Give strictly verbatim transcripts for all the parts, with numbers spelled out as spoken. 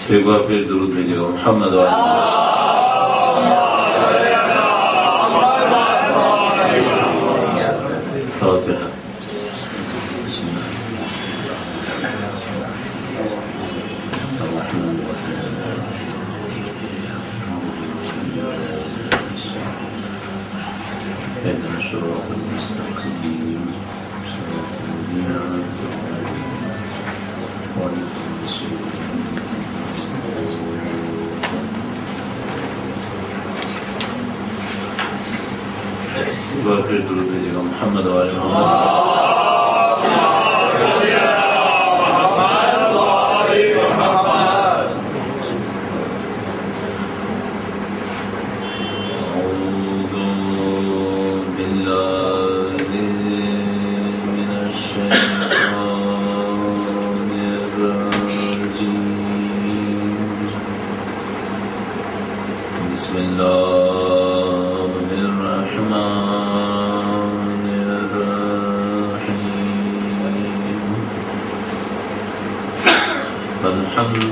ایک بار پھر درود بھیجیے گا محمد فاتحہ. پھر درود بھیجیے گا محمد وعلی محمد. الحمد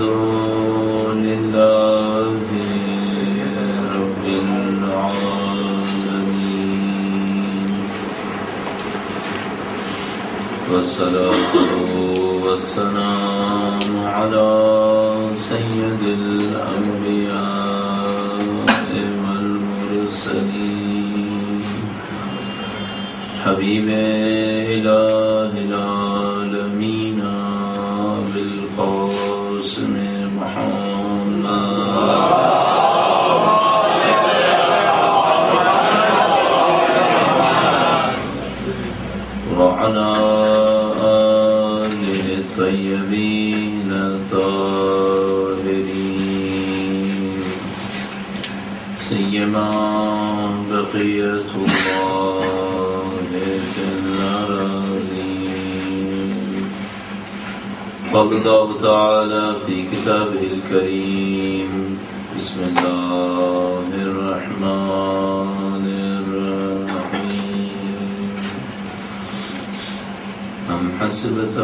لله رب العالمين والصلاة والسلام على سيد الأنبياء والمرسلين حبيب إله العالمين بالقاسم وعلى آله الطيبين الطاهرين سيما بقية الله في الأراضين. قال الله تعالى في كتابه الكريم بسم الله الرحمن الرحيم. أم حسبت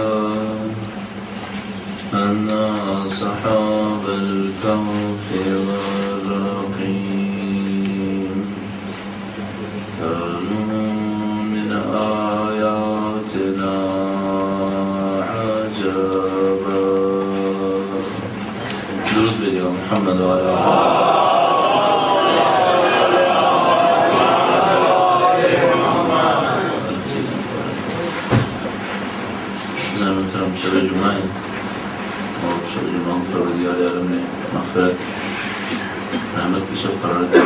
أن أصحاب الكهف والرقيم كانوا من آياتنا عجبا. درود بھیجیے گا محمد وعلی شب جمعہ ہے اور شب جمعہ پروردگار عالم نے مغفرت رحمت کی شب قرار دیا.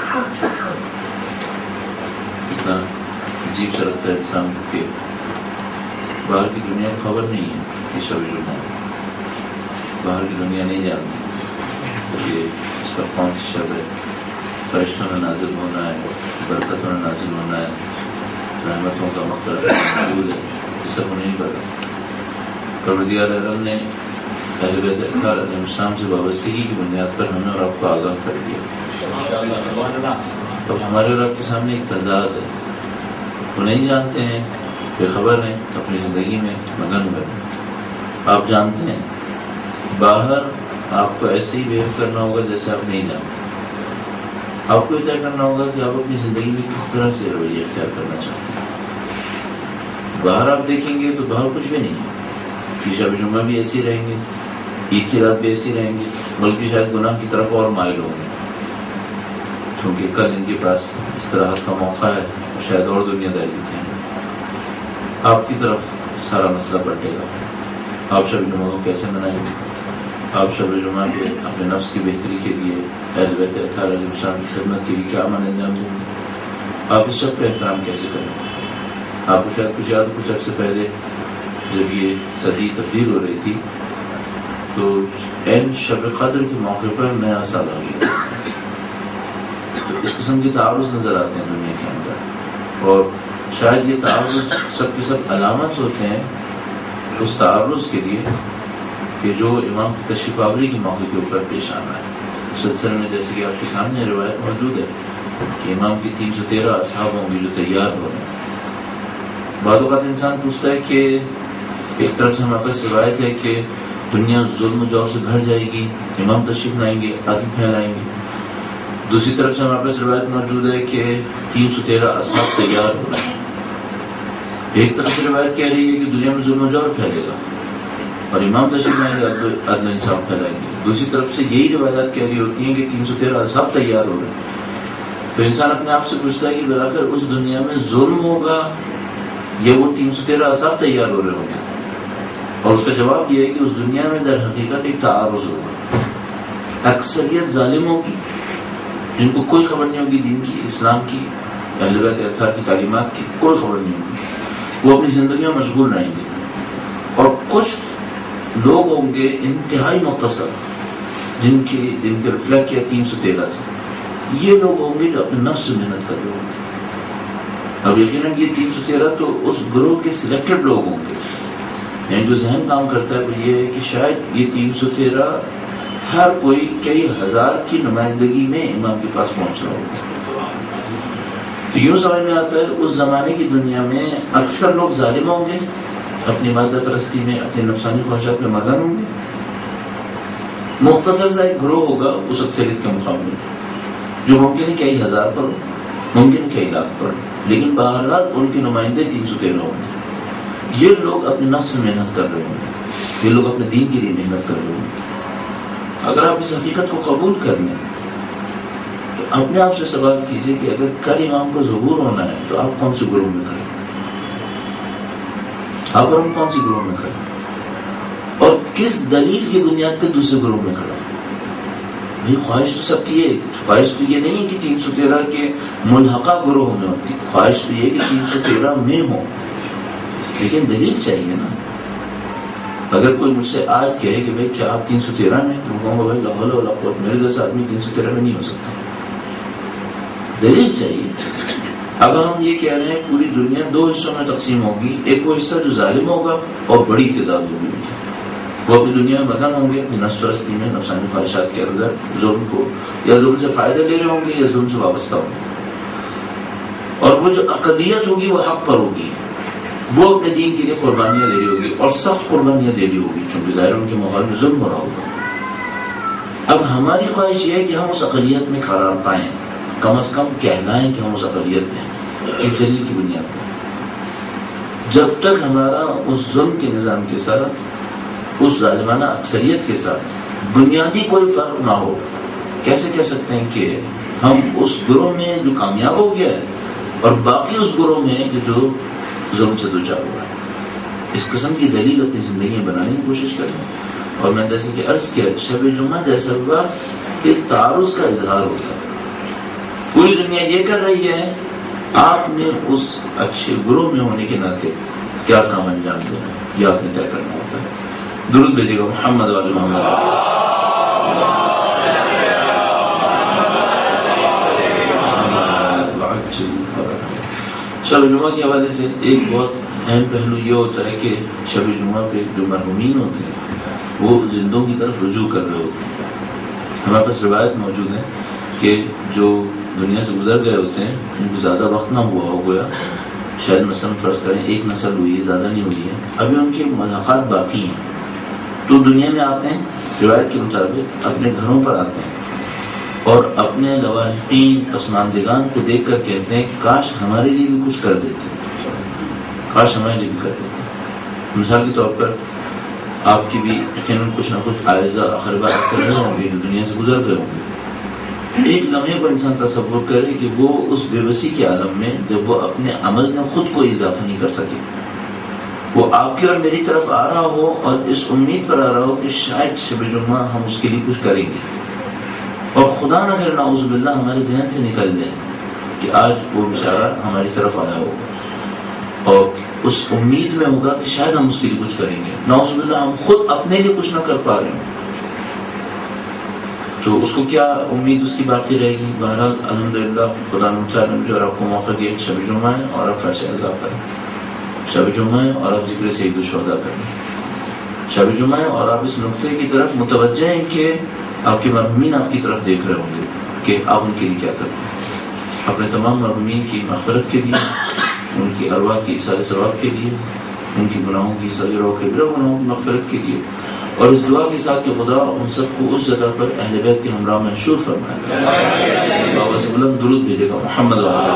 کتنا عجیب سا لگتا ہے انسان کے باہر کی دنیا خبر نہیں ہے کہ شب جمعہ باہر کی دنیا نہیں جانتی کہ اس کا کون سی شب ہے. فرشتوں میں نازل ہونا ہے, برکتوں میں نازل ہونا ہے, رحمتوں کا مغفرت موجود ہے, یہ سب نہیں پتا. پروردگار عالم نے اہل بیت اطہار علیہ السلام سے وابستگی کی بنیاد پر ہمیں اور آپ کو آگاہ کر دیا. تو ہمارے اور آپ کے سامنے ایک تضاد ہے. وہ نہیں جانتے ہیں, بے خبر ہیں, اپنی زندگی میں مگن ہوئے. آپ جانتے ہیں باہر آپ کو ایسے ہی بیہیو کرنا ہوگا جیسے آپ نہیں جانتے. آپ کو طے کرنا ہوگا کہ آپ اپنی زندگی میں کس طرح سے رویہ اختیار کرنا چاہتے ہیں. باہر آپ دیکھیں گے تو باہر کچھ بھی نہیں ہے. شب جمعہ بھی ایسی رہیں گے, عید کی رات بھی ایسی رہیں گے, بلکہ شاید گناہ کی طرف اور مائل ہوں گے کیونکہ کل ان کے پاس استراحت کا موقع ہے, شاید اور دنیا داری دکھیں گے. آپ کی طرف سارا مسئلہ پلٹے گا. آپ شب جمعہ کو کیسے منائیں گے؟ آپ شب جمعہ کے اپنے نفس کی بہتری کے لیے اہل بیت اطہار علیہ السلام کی خدمت کے لیے کیا عمل انجام دیں گے؟ آپ اس شب کا احترام کیسے کریں گے؟ آپ کو شاید کچھ یاد کچھ عرصے پہلے جب یہ صدی تبدیل ہو رہی تھی تو این شب قدر کے موقع پر نیا سال آ گیا. تو اس قسم کے تعارض نظر آتے ہیں دنیا کے اندر, اور شاید یہ تعارض سب کے سب علامت ہوتے ہیں اس تعارض کے لیے کہ جو امام کی تشریف آوری کے موقع کے اوپر پیش آنا ہے. اس سلسلے میں جیسے کہ آپ کے سامنے روایت موجود ہے کہ امام کی تین سو تیرہ اصحاب ہوں گے جو تیار ہو رہے ہیں. بعض اوقات انسان پوچھتا ہے کہ ایک طرف سے ہمارے پاس روایت ہے کہ دنیا ظلم و جور سے بھر جائے گی، امام تشریف لائیں گے، عدل پھیلائیں گے۔ دوسری طرف سے ہمارے پاس روایت موجود ہے کہ تین سو تیرہ اصحاب تیار ہو رہے ہیں۔ ایک طرف سے روایت کہہ رہی ہے کہ دنیا میں ظلم و جور پھیلے گا اور امام تشریف لائیں گے، عدل انصاف پھیلائیں گے۔ دوسری طرف سے یہی روایات کہہ رہی ہوتی ہیں کہ تین سو تیرہ اصحاب تیار ہو رہے ہیں۔ تو انسان اپنے آپ سے پوچھتا ہے کہ بلاخر اس دنیا میں ظلم ہوگا یا وہ تین سو تیرہ اصحاب تیار ہو رہے ہوں گے؟ اور اس کا جواب یہ ہے کہ اس دنیا میں در حقیقت ایک تعارض ہوگا، اکثریت ظالموں کی جن کو کوئی خبر نہیں ہوگی دین کی، اسلام کی، اہل بیت اطہار کی تعلیمات کی کوئی خبر نہیں ہوگی، وہ اپنی زندگیوں میں مشغول رہیں گے، اور کچھ لوگ ہوں گے انتہائی مختصر جن کی جن کے ریفلیکٹ کیا تین سو تیرہ سے، یہ لوگ ہوں گے جو اپنے نفس سے محنت کر رہے ہوں گے۔ اب یقیناً یہ تین سو تیرہ تو اس گروہ کے سلیکٹڈ لوگ ہوں گے، یعنی جو ذہن کام کرتا ہے وہ یہ ہے کہ شاید یہ تین سو تیرہ ہر کوئی کئی ہزار کی نمائندگی میں امام کے پاس پہنچ رہا ہوگا۔ تو یوں سمجھ میں آتا ہے اس زمانے کی دنیا میں اکثر لوگ ظالم ہوں گے، اپنی مادہ پرستی میں، اپنی نفسانی خواہشات میں مگن ہوں گے، مختصر سا ایک گروہ ہوگا اس اکثریت کے مقابلے جو ممکن ہے کئی ہزار پر ہو، ممکن ہے کئی لاکھ پر، لیکن بہرحال ان کے نمائندے تین سو تیرہ ہوں گے۔ یہ لوگ اپنے نفس میں محنت کر رہے ہوں گے، یہ لوگ اپنے دین کے لیے محنت کر رہے ہوں گے۔ اگر آپ اس حقیقت کو قبول کر لیں تو اپنے آپ سے سوال کیجئے کہ اگر کل امام کو ظہور ہونا ہے تو آپ کون سے گروہ میں کھڑے، آپ اور ہم کون سی گروہ میں کھڑے، اور کس دلیل کی بنیاد پہ دوسرے گروہ میں کھڑا؟ بھائی خواہش تو سب کی ہے، خواہش تو یہ نہیں ہے کہ تین سو تیرہ کے ملحقہ گروہ میں ہوتی، خواہش تو یہ کہ تین سو تیرہ میں ہو، لیکن دلیل چاہیے نا۔ اگر کوئی مجھ سے آج کہے کہ بھائی کیا آپ تین سو تیرہ میں، تو کہوں گا بھائی لا حول ولا قوت، میرے جیسا آدمی تین سو تیرہ میں نہیں ہو سکتا، دلیل چاہیے۔ اگر ہم یہ کہہ رہے ہیں پوری دنیا دو حصوں میں تقسیم ہوگی، ایک وہ حصہ جو ظالم ہوگا اور بڑی تعداد ہوگی، وہ اپنی دنیا میں مگن ہوں گے، اپنی نفس پرستی میں، نفسانی خواہشات کے اندر ظلم کو یا ظلم سے فائدہ لے رہے ہوں گے یا ظلم سے وابستہ ہوں گے، اور وہ جو اقلیت ہوگی وہ حق پر ہوگی، وہ اپنے دین کے لیے قربانیاں دے رہی ہوگی اور سخت قربانیاں دے رہی ہوگی، چونکہ ظاہر ان کے ماحول میں ظلم ہو رہا ہوگا۔ اب ہماری خواہش یہ ہے کہ ہم اس اقلیت میں قرار پائیں، کم از کم کہلائیں کہ ہم اس اقلیت میں ہیں، اس دلیل کی بنیاد پر۔ جب تک ہمارا اس ظلم کے نظام کے ساتھ، اس ظالمانہ اکثریت کے ساتھ بنیادی کوئی فرق نہ ہو، کیسے کہہ سکتے ہیں کہ ہم اس گروہ میں جو کامیاب ہو گیا ہے اور باقی اس گروہ میں جو ظلم سے دوچار ہوا ہے؟ اس قسم کی دلیل اپنی زندگی میں بنانے کی کوشش کریں۔ اور میں جیسے کہ عرض کیا، شب جمعہ جیسا ہوا اس تعارض کا اظہار ہوتا ہے، پوری دنیا یہ کر رہی ہے، آپ نے اس اچھے گروہ میں ہونے کے ناطے کیا کام انجام دینا ہے یہ آپ نے طے کرنا ہوتا ہے۔ درود بھیجیے گا محمد وعلی محمد۔ شب جمعہ کے حوالے سے ایک بہت اہم پہلو یہ ہوتا ہے کہ شب جمعہ پہ جو مرحومین ہوتے ہیں وہ زندوں کی طرف رجوع کر رہے ہوتے ہیں۔ ہمارے پاس روایت موجود ہے کہ جو دنیا سے گزر گئے ہوتے ہیں ان کو زیادہ وقت نہ ہوا ہو گیا، شاید مثلاً فرض کریں ایک نسل ہوئی ہے، زیادہ نہیں ہوئی ہے، ابھی ان کے ملاقات باقی ہیں، تو دنیا میں آتے ہیں، روایت کے مطابق اپنے گھروں پر آتے ہیں اور اپنے لواحقین پسماندگان کو دیکھ کر کہتے ہیں کاش ہمارے لیے بھی کچھ کر دیتے، کاش ہمارے لیے بھی کر دیتے۔ مثال کے طور پر آپ کی بھی یقیناً کچھ نہ کچھ عائزہ اقربا رہے ہوں گے جو دنیا سے گزر گئے ہوں گے۔ ایک لمحے پر انسان تصور کرے کہ وہ اس بے بسی کے عالم میں جب وہ اپنے عمل میں خود کو اضافہ نہیں کر سکے، وہ آپ کی اور میری طرف آ رہا ہو اور اس امید پر آ رہا ہو کہ شاید شب جمعہ ہم اس کے لیے کچھ کریں گے، اور خدا نہ کرے نعوذ باللہ ہمارے ذہن سے نکل جائے کہ آج وہ بیچارہ ہماری طرف آیا ہوگا، اور اس امید میں ہوگا کہ شاید ہم اس کے لیے کچھ کریں گے، نعوذ باللہ ہم خود اپنے لیے کچھ نہ کر پا رہے ہوں، تو اس کو کیا امید اس کی باقی رہے گی؟ بہرحال الحمدللہ خدا نے مجھے اور آپ کو موقع دیا کہ شب جمعہ ہے اور آپ فیصلہ عذاب کریں، شب جمعہ ہے اور آپ ذکر سید الشہداء کریں، شب جمعہ ہے اور آپ اس نقطے کی طرف متوجہ ہیں کہ آپ کے مرحومین آپ کی طرف دیکھ رہے ہوں گے کہ آپ ان کے لیے کیا کرتے ہیں، اپنے تمام مرحومین کی مغفرت کے لیے، ان کی ارواح کی ایصال ثواب کے لیے، ان کی گناہوں کی صغیر و کبیرہ گناہوں کی مغفرت کے لیے، اور اس دعا کے ساتھ کہ خدا ان سب کو اس جگہ پر اہل بیت کے ہمراہ محشور فرمائے گا، بابا سے بلند درود بھیجے گا محمد وعلیہ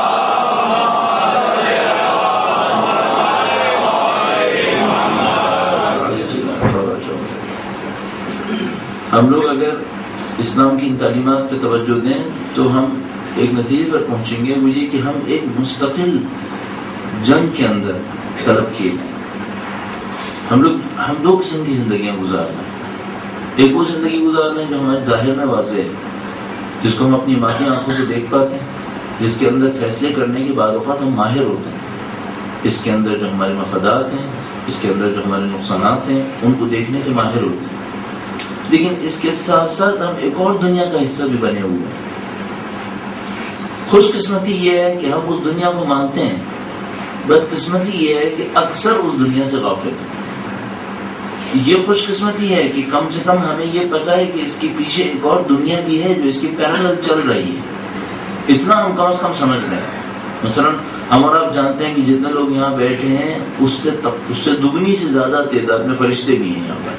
ہم لوگ اگر اسلام کی ان تعلیمات پہ توجہ دیں تو ہم ایک نتیجے پر پہنچیں گے، وہ یہ کہ ہم ایک مستقل جنگ کے اندر طلب کیے جائیں۔ ہم لوگ ہم دو قسم کی زندگیاں گزار رہے ہیں، ایک وہ زندگی گزار رہے ہیں جو ہمارے ظاہر میں واضح ہے، جس کو ہم اپنی مادی آنکھوں سے دیکھ پاتے ہیں، جس کے اندر فیصلے کرنے کے بعد اوقات ہم ماہر ہوتے ہیں، اس کے اندر جو ہمارے مفادات ہیں، اس کے اندر جو ہمارے نقصانات ہیں، ان کو دیکھنے کے ماہر ہوتے ہیں۔ لیکن اس کے ساتھ ساتھ ہم ایک اور دنیا کا حصہ بھی بنے ہوئے ہیں۔ خوش قسمتی یہ ہے کہ ہم اس دنیا کو مانتے ہیں، بدقسمتی یہ ہے کہ اکثر اس دنیا سے غافل ہیں۔ یہ خوش قسمتی ہے کہ کم سے کم ہمیں یہ پتا ہے کہ اس کے پیچھے ایک اور دنیا بھی ہے جو اس کی پیرالل چل رہی ہے، اتنا ہم کم از کم سمجھ لیں۔ مثلا ہم اور آپ جانتے ہیں کہ جتنے لوگ یہاں بیٹھے ہیں اس سے اس سے دگنی سے زیادہ تعداد میں فرشتے بھی ہیں یہاں پر،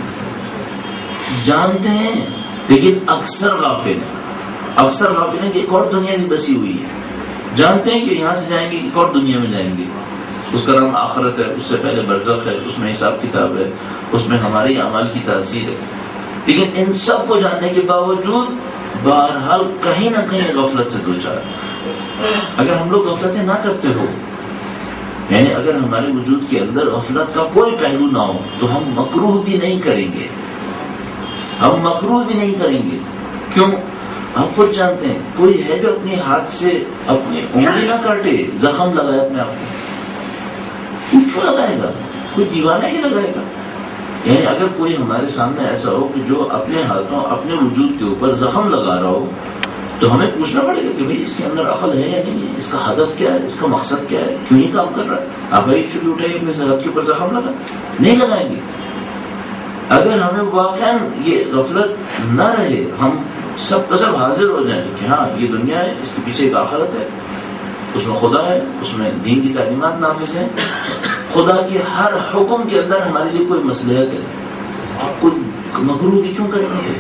جانتے ہیں لیکن اکثر غافل ہیں، اکثر غافل ہیں کہ ایک اور دنیا بھی بسی ہوئی ہے، جانتے ہیں کہ یہاں سے جائیں گے ایک اور دنیا میں جائیں گے، اس کا نام آخرت ہے، اس سے پہلے برزخ ہے، اس میں حساب کتاب ہے، اس میں ہمارے اعمال کی تاثیر ہے، لیکن ان سب کو جاننے کے باوجود بہرحال کہیں نہ کہیں غفلت سے دوچار۔ اگر ہم لوگ غفلتیں نہ کرتے ہو، یعنی اگر ہمارے وجود کے اندر غفلت کا کوئی پہلو نہ ہو، تو ہم مکروہ بھی نہیں کریں گے، ہم مکروہ بھی نہیں کریں گے۔ کیوں؟ ہم خود جانتے ہیں کوئی ہے جو اپنے ہاتھ سے اپنی انگلی نہ کاٹے، زخم لگائے اپنے آپ کو، کیوں لگائے گا؟ کوئی دیوانہ ہی لگائے گا؟ یعنی اگر کوئی ہمارے سامنے ایسا ہو کہ جو اپنے ہاتھوں اپنے وجود کے اوپر زخم لگا رہا ہو، تو ہمیں پوچھنا پڑے گا کہ بھئی اس کے اندر عقل ہے یا نہیں ہے، اس کا ہدف کیا ہے، اس کا مقصد کیا ہے، کیوں یہ کام کر رہا ہے؟ آپ ایک چھری اٹھائیے اپنے ہاتھ کے اوپر زخم لگا، نہیں لگائیں گے۔ اگر ہمیں واقعا یہ غفلت نہ رہے، ہم سب کا سب حاضر ہو جائیں کہ ہاں یہ دنیا ہے، اس کے پیچھے ایک آخرت ہے، اس میں خدا ہے، اس میں دین کی تعلیمات نافذ ہیں، خدا کے ہر حکم کے اندر ہمارے لیے کوئی مصلحت ہے، کوئی مکروہ بھی کیوں کریں گے،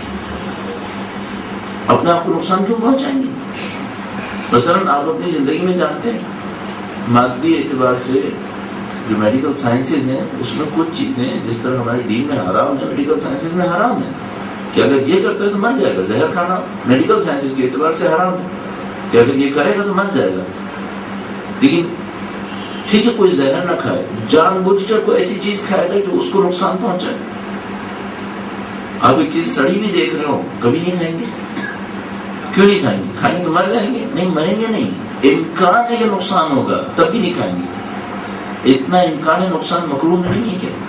اپنے آپ کو نقصان کیوں پہنچائیں گے؟ مثلا آپ اپنی زندگی میں جانتے ہیں مادی اعتبار سے جو میڈیکل سائنسز ہیں اس میں کچھ چیزیں جس طرح ہمارے دین میں حرام ہے، میڈیکل سائنسز میں حرام ہے، کہ اگر یہ کرتا ہے تو مر جائے گا، زہر کھانا میڈیکل سائنسز کے اعتبار سے حرام ہے، کہ اگر یہ کرے گا تو مر جائے گا۔ لیکن ٹھیک ہے کوئی زہر نہ کھائے، جان بوجھ کر کوئی ایسی چیز کھائے گا کہ اس کو نقصان پہنچائے۔ آپ ایک چیز سڑی بھی دیکھ رہے ہو، کبھی نہیں کھائیں گے، کیوں نہیں کھائیں گے؟ کھائیں گے تو مر جائیں گے؟ نہیں مریں گے نہیں، امکان ہے کہ نقصان ہوگا تب بھی نہیں کھائیں گے۔ اتنا امکان ہے نقصان مکروہ میں نہیں ہے کیا؟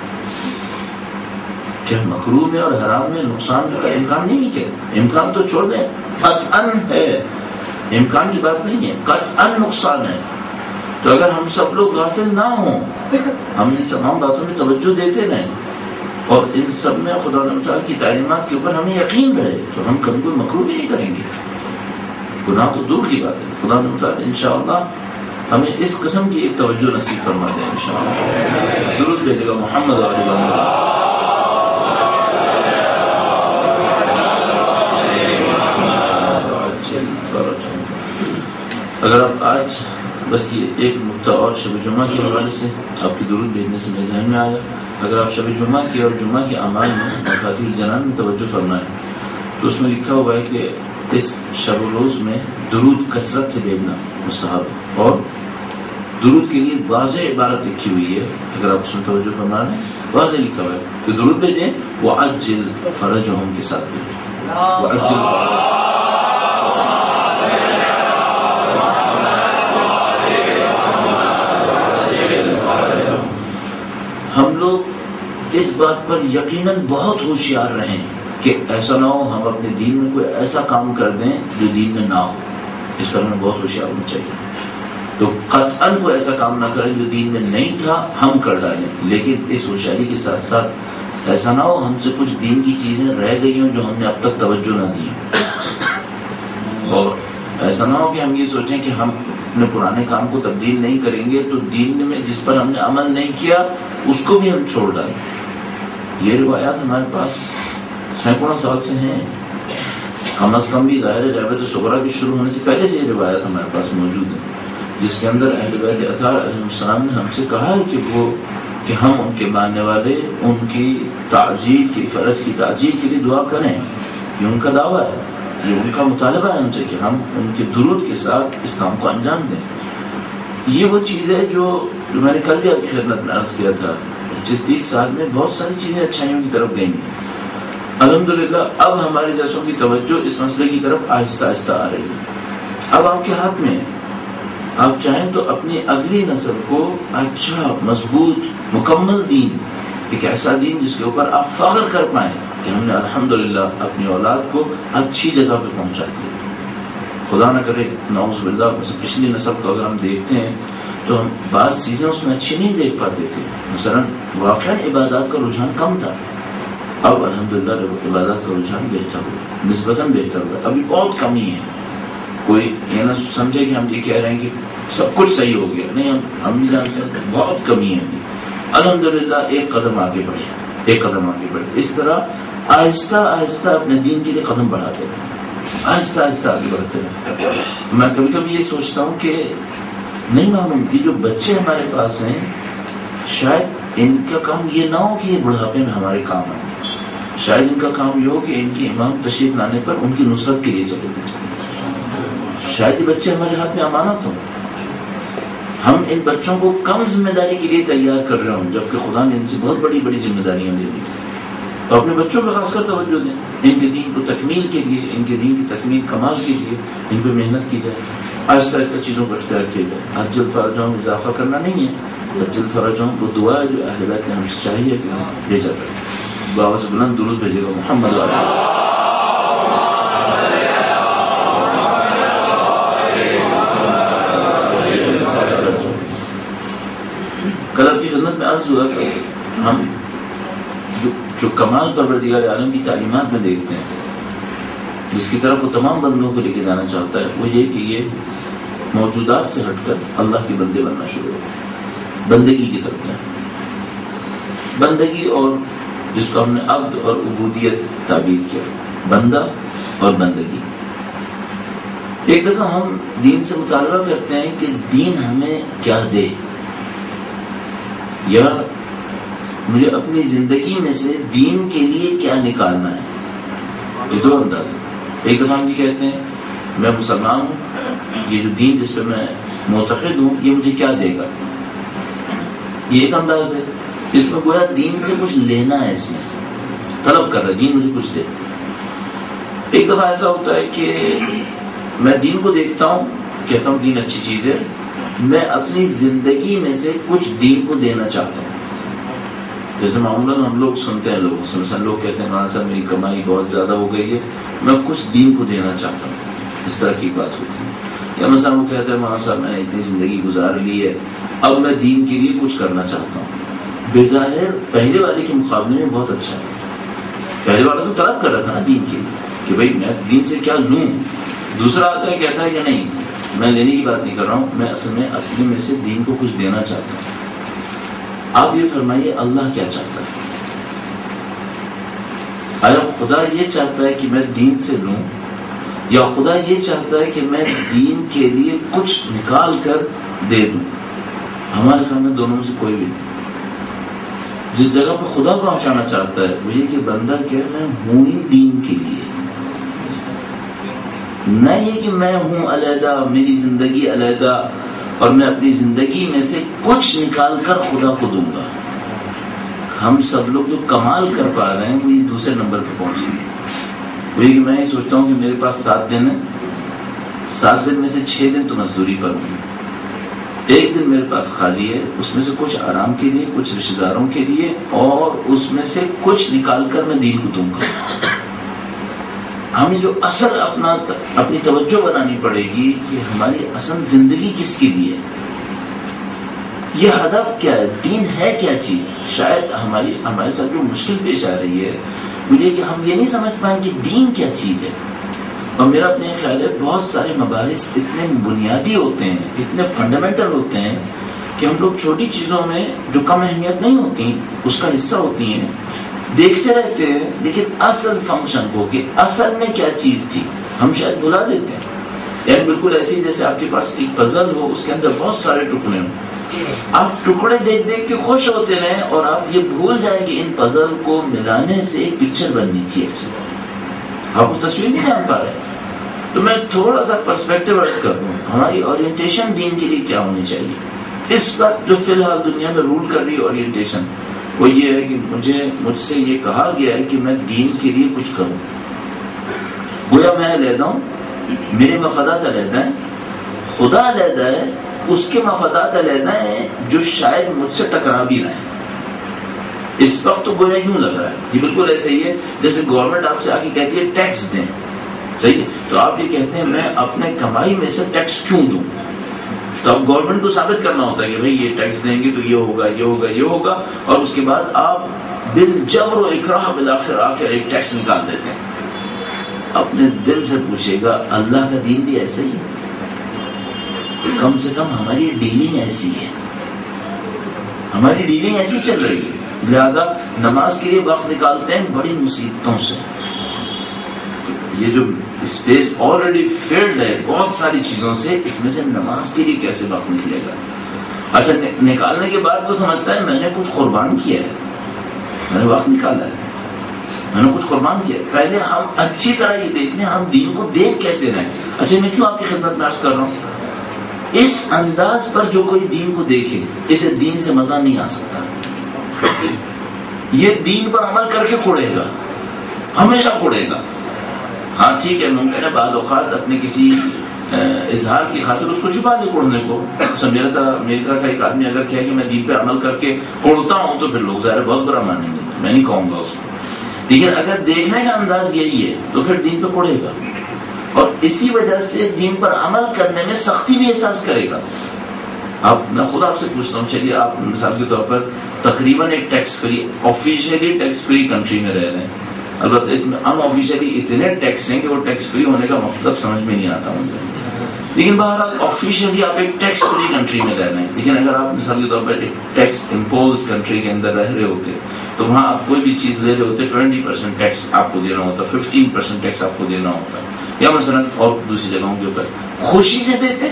کیا مکروہ میں اور حرام میں نقصان کا امکان نہیں ہے کیا؟ امکان تو چھوڑ دیں، قطعاً ہے، امکان کی بات نہیں ہے، قطعاً نقصان ہے۔ تو اگر ہم سب لوگ غافل نہ ہوں، ہم ان تمام باتوں میں توجہ دیتے رہیں اور ان سب میں خدا تعالیٰ کی تعلیمات کے اوپر ہمیں یقین رہے، تو ہم کبھی کوئی مکروہ بھی نہیں کریں گے۔ گناہ تو دور کی بات ہے، خدا تعالیٰ انشاءاللہ ہمیں اس قسم کی ایک توجہ نصیب فرما دیں انشاءاللہ۔ درود بھیجے گا محمد علیہ وسلم۔ اگر آپ آج بس یہ ایک نقطہ اور شب جمعہ کے حوالے سے آپ کی درود بھیجنے سے میرے ذہن میں آیا، اگر آپ شب جمعہ کی اور جمعہ کے اعمال میں مفاتیح الجنان میں توجہ فرمائیں تو اس میں لکھا ہوا ہے کہ اس شب و روز میں درود کثرت سے بھیجنا مستحب، اور درود کے لیے واضح عبارت لکھی ہوئی ہے، اگر آپ اس میں توجہ فرمائیں واضح لکھا ہوا ہے کہ درود بھیجیں وَعَجِّلْ فَرَجَهُمْ کے ساتھ بھیجیں، وَعَجِّلْ ہم لوگ اس بات پر یقیناً بہت ہوشیار رہیں کہ ایسا نہ ہو ہم اپنے دین میں کوئی ایسا کام کر دیں جو دین میں نہ ہو، اس پر ہمیں بہت ہوشیار ہونا چاہیے۔ تو قطعاً کوئی ایسا کام نہ کریں جو دین میں نہیں تھا ہم کر ڈالیں، لیکن اس ہوشیاری کے ساتھ ساتھ ایسا نہ ہو ہم سے کچھ دین کی چیزیں رہ گئی ہوں جو ہم نے اب تک توجہ نہ دی، اور ایسا نہ ہو کہ ہم یہ سوچیں کہ ہم اپنے پرانے کام کو تبدیل نہیں کریں گے تو دین میں جس پر ہم نے عمل نہیں کیا اس کو بھی ہم چھوڑ ڈالیں۔ یہ روایات ہمارے پاس سینکڑوں سال سے ہیں، کم از کم بھی ظاہر ربیعۃ الصغریٰ کی شروع ہونے سے پہلے سے یہ روایات ہمارے پاس موجود ہیں، جس کے اندر اہل بیت اطہار علیہ السلام نے ہم سے کہا ہے کہ وہ کہ ہم ان کے ماننے والے ان کی تعجیل کی فرج کی تعجیل کے لیے دعا کریں. یہ ان کا دعویٰ ہے، یہ ان کا مطالبہ ہے ہم سے کہ ہم ان کے درود کے ساتھ اس کام کو انجام دیں. یہ وہ چیز ہے جو میں نے کل بھی آپ کی خدمت میں عرض کیا تھا، پچیس تیس سال میں بہت ساری چیزیں اچھائیوں کی طرف گئی ہیں. الحمدللہ اب ہمارے جیسوں کی توجہ اس مسئلے کی طرف آہستہ آہستہ آ رہی ہے. اب آپ کے ہاتھ میں، آپ چاہیں تو اپنی اگلی نسل کو اچھا مضبوط مکمل دین، ایک ایسا دین جس کے اوپر آپ فخر کر پائیں کہ ہم نے الحمدللہ اپنی اولاد کو اچھی جگہ پہ پہنچا دیا. خدا نہ کرے نعوذ باللہ پچھلی نسل کو اگر ہم دیکھتے ہیں تو ہم بعض چیزیں اس میں اچھی نہیں دیکھ پاتے تھے. مثلا واقعاً عبادات کا رجحان کم تھا، اب الحمدللہ عبادات کا رجحان بہتر ہوا، نسبتاً بہتر ہوا. ابھی بہت کمی ہے، کوئی یہ نہ سمجھے کہ ہم یہ کہہ رہے ہیں کہ سب کچھ صحیح ہو گیا، نہیں، ہم ہم بھی جانتے ہیں بہت کمی ہے. الحمدللہ ایک قدم آگے بڑھے، ایک قدم آگے بڑھے. اس طرح آہستہ آہستہ اپنے دین کے لیے قدم بڑھاتے رہے، آہستہ آہستہ آگے بڑھتے رہے. میں کبھی کبھی یہ سوچتا ہوں کہ نہیں معلوم کہ جو بچے ہمارے پاس ہیں شاید ان کا کام یہ نہ ہو کہ یہ بڑھاپے میں ہمارے کام آئیں، شاید ان کا کام یہ ہو کہ ان کی امام تشریف لانے پر ان کی نصرت کے لیے چلے گئے. شاید یہ بچے ہمارے ہاتھ میں امانت ہوں، ہم ان بچوں کو کم ذمہ داری کے لیے تیار کر رہے ہوں، جبکہ خدا نے ان سے بہت بڑی بڑی ذمہ داریاں دے دی. تو اپنے بچوں پہ خاص کر توجہ دیں، ان کے دین کو تکمیل کے لیے، ان کے دین کی تکمیل کمال کے لیے ان پہ محنت کی جائے. آہستہ آہستہ چیزوں کو اختیار کیا جائے. حج الفرجوں میں اضافہ کرنا نہیں ہے، حج الفرجوں وہ دعا ہے جو اہل بیت نے ہم سے چاہیے کہ ہم بھیجا کریں. بابا سے بلند درود بھیجے گا محمد علیہ. کل آپ کی خدمت میں عرض ہوا کہ ہم جو, جو کمال پروردگار عالم کی تعلیمات میں دیکھتے ہیں، جس کی طرف وہ تمام بندوں کو لے کے جانا چاہتا ہے، وہ یہ کہ یہ موجودات سے ہٹ کر اللہ کے بندے بننا شروع ہو، بندگی کی طرف جائیں. بندگی اور جس کو ہم نے عبد اور عبودیت تعبیر کیا، بندہ اور بندگی. ایک دفعہ ہم دین سے مطالبہ کرتے ہیں کہ دین ہمیں کیا دے، یا مجھے اپنی زندگی میں سے دین کے لیے کیا نکالنا ہے. یہ دو انداز ہیں. ایک دفعہ ہم یہ کہتے ہیں میں مسلمان ہوں، یہ جو دین جس پہ میں معتقد ہوں یہ مجھے کیا دے گا. یہ ایک انداز ہے، اس میں گویا دین سے کچھ لینا ہے، اس نے طلب کر رہا ہے دین مجھے کچھ دے. ایک دفعہ ایسا ہوتا ہے کہ میں دین کو دیکھتا ہوں، کہتا ہوں دین اچھی چیز ہے، میں اپنی زندگی میں سے کچھ دین کو دینا چاہتا ہوں. جیسے معمولاً ہم لوگ سنتے ہیں، لوگوں سے مثلا لوگ کہتے ہیں مولانا صاحب میری کمائی بہت زیادہ ہو گئی ہے، میں کچھ دین کو دینا چاہتا ہوں، اس طرح کی بات ہوتی ہے. یا مثلا وہ کہتے ہیں مولانا صاحب میں نے اتنی زندگی گزار لی ہے، اب میں دین کے لیے کچھ کرنا چاہتا ہوں. بظاہر پہلے والے کے مقابلے میں بہت اچھا ہے. پہلے والا تو طلب کر رہا تھا نا دین کے لیے کہ بھائی میں دین سے کیا لوں. دوسرا آتا ہے کہتا ہے کہ نہیں میں لینے کی بات نہیں کر رہا ہوں، میں اصل میں اپنے میں سے دین کو کچھ دینا چاہتا ہوں. آپ یہ فرمائیے اللہ کیا چاہتا ہے؟ آیا خدا یہ چاہتا ہے کہ میں دین سے لوں، یا خدا یہ چاہتا ہے کہ میں دین کے لیے کچھ نکال کر دے دوں؟ ہمارے سامنے دونوں میں سے کوئی بھی نہیں. جس جگہ پہ خدا پہنچانا چاہتا ہے وہ یہ کہ بندہ کہ میں ہوں ہی دین کے لیے، نہ یہ کہ میں ہوں علیحدہ، میری زندگی علیحدہ اور میں اپنی زندگی میں سے کچھ نکال کر خدا کو دوں گا. ہم سب لوگ جو کمال کر پا رہے ہیں وہ یہ دوسرے نمبر پہ پہنچیں گے. وہ یہ کہ میں یہ سوچتا ہوں کہ میرے پاس سات دن ہے، سات دن میں سے چھ دن تو مزدوری پر ہوں، ایک دن میرے پاس خالی ہے، اس میں سے کچھ آرام کے لیے، کچھ رشتے داروں کے لیے، اور اس میں سے کچھ نکال کر میں دین کو دوں گا. ہمیں جو اصل اپنا اپنی توجہ بنانی پڑے گی کہ ہماری اصل زندگی کس کے لیے، یہ ہدف کیا ہے، دین ہے کیا چیز. شاید ہماری ہمارے ساتھ جو مشکل پیش آ رہی ہے وہ یہ کہ ہم یہ نہیں سمجھ پائیں کہ دین کیا چیز ہے. اور میرا اپنے خیال ہے بہت سارے مباحث اتنے بنیادی ہوتے ہیں، اتنے فنڈامنٹل ہوتے ہیں کہ ہم لوگ چھوٹی چیزوں میں جو کم اہمیت نہیں ہوتی اس کا حصہ ہوتی ہیں دیکھتے رہتے ہیں لیکن اصل فنکشن کو کہ اصل میں کیا چیز تھی ہم شاید بھلا دیتے ہیں. یعنی بالکل ایسی جیسے آپ کے پاس ایک پزل ہو, اس کے اندر بہت سارے ٹکڑے ہوں, آپ ٹکڑے دیکھ دیکھ کے خوش ہوتے رہیں اور آپ یہ بھول جائیں کہ ان پزل کو ملانے سے ایک پکچر بننی تھی. آپ کو تصویر نہیں جان پا رہے. تو میں تھوڑا سا پرسپیکٹو ارض کر دوں, ہماری اورینٹیشن دین کے لیے کیا ہونی چاہیے. اس وقت جو فی الحال دنیا میں رول کر رہی اورینٹیشن وہ یہ ہے کہ مجھے مجھ سے یہ کہا گیا ہے کہ میں دین کے لیے کچھ کروں. گویا میں علیحدہ ہوں, میرے مفادات علیحدہ ہیں, خدا علیحدہ ہے, اس کے مفادات علیحدہ ہیں جو شاید مجھ سے ٹکرا بھی رہے ہیں. اس وقت تو گویا یوں لگ رہا ہے یہ بالکل ایسے ہی ہے جیسے گورنمنٹ آپ سے آ کے کہتی ہے ٹیکس دیں, صحیح ہے, تو آپ یہ کہتے ہیں میں اپنے کمائی میں سے ٹیکس کیوں دوں. تو اب گورنمنٹ کو ثابت کرنا ہوتا ہے کہ بھائی یہ ٹیکس دیں گے تو یہ ہوگا یہ ہوگا یہ ہوگا, اور اس کے بعد آپ بالجبر و اکراہ بالآخر آ کر ایک ٹیکس نکال دیتے ہیں. اپنے دل سے پوچھے گا اللہ کا دین بھی ایسے ہی ہے؟ کم سے کم ہماری ڈیلنگ ایسی ہے, ہماری ڈیلنگ ایسی چل رہی ہے. لہذا نماز کے لیے وقت نکالتے ہیں بڑی مصیبتوں سے. یہ جو اسپیس آلریڈی فیلڈ ہے بہت ساری چیزوں سے, اس میں سے نماز کے لیے کیسے وقت نکلے گا. اچھا نکالنے کے بعد وہ سمجھتا ہے میں نے کچھ قربان کیا ہے, میں نے وقت نکالا ہے, میں نے کچھ قربان کیا. پہلے ہم اچھی طرح یہ دیکھ لیں ہم دین کو دیکھ کیسے رہیں. اچھا میں کیوں آپ کی خدمت میں عرض کر رہا ہوں, اس انداز پر جو کوئی دین کو دیکھے اسے دین سے مزہ نہیں آ سکتا. یہ دین پر عمل کر کے کوڑے گا, ہمیشہ کوڑے گا. ہاں ٹھیک ہے, ممکن ہے بعض اوقات اپنے کسی اظہار کی خاطر اس کو چھپا لے کوڑنے کو. میرا طرح میری طرح کا ایک آدمی اگر کہے کہ میں دین پہ عمل کر کے کوڑتا ہوں تو پھر لوگ ظاہر بہت برا مانیں گے, میں نہیں کہوں گا اس کو. لیکن اگر دیکھنے کا انداز یہی ہے تو پھر دین پہ کوڑے گا, اور اسی وجہ سے دین پر عمل کرنے میں سختی بھی احساس کرے گا. آپ میں خود آپ سے پوچھتا ہوں, چلیے آپ مثال کے طور پر تقریباً ایک tax free officially tax free country میں رہ رہے ہیں. البتہ اس میں ان آفیشیلی اتنے ٹیکس ہیں کہ وہ ٹیکس فری ہونے کا مطلب سمجھ میں نہیں آتا مجھے. لیکن بہرحال آفیشیلی آپ ایک ٹیکس فری کنٹری میں رہ رہے ہیں. لیکن اگر آپ مثال کے طور پر ایک ٹیکس امپوز کنٹری کے اندر رہ رہے ہوتے تو وہاں آپ کوئی بھی چیز لے رہے ہوتے ٹوینٹی پرسینٹ ٹیکس آپ کو دینا ہوتا, ففٹین پرسینٹ ٹیکس آپ کو دینا ہوتا, یا مثلا اور دوسری جگہوں کے اوپر خوشی سے دیتے.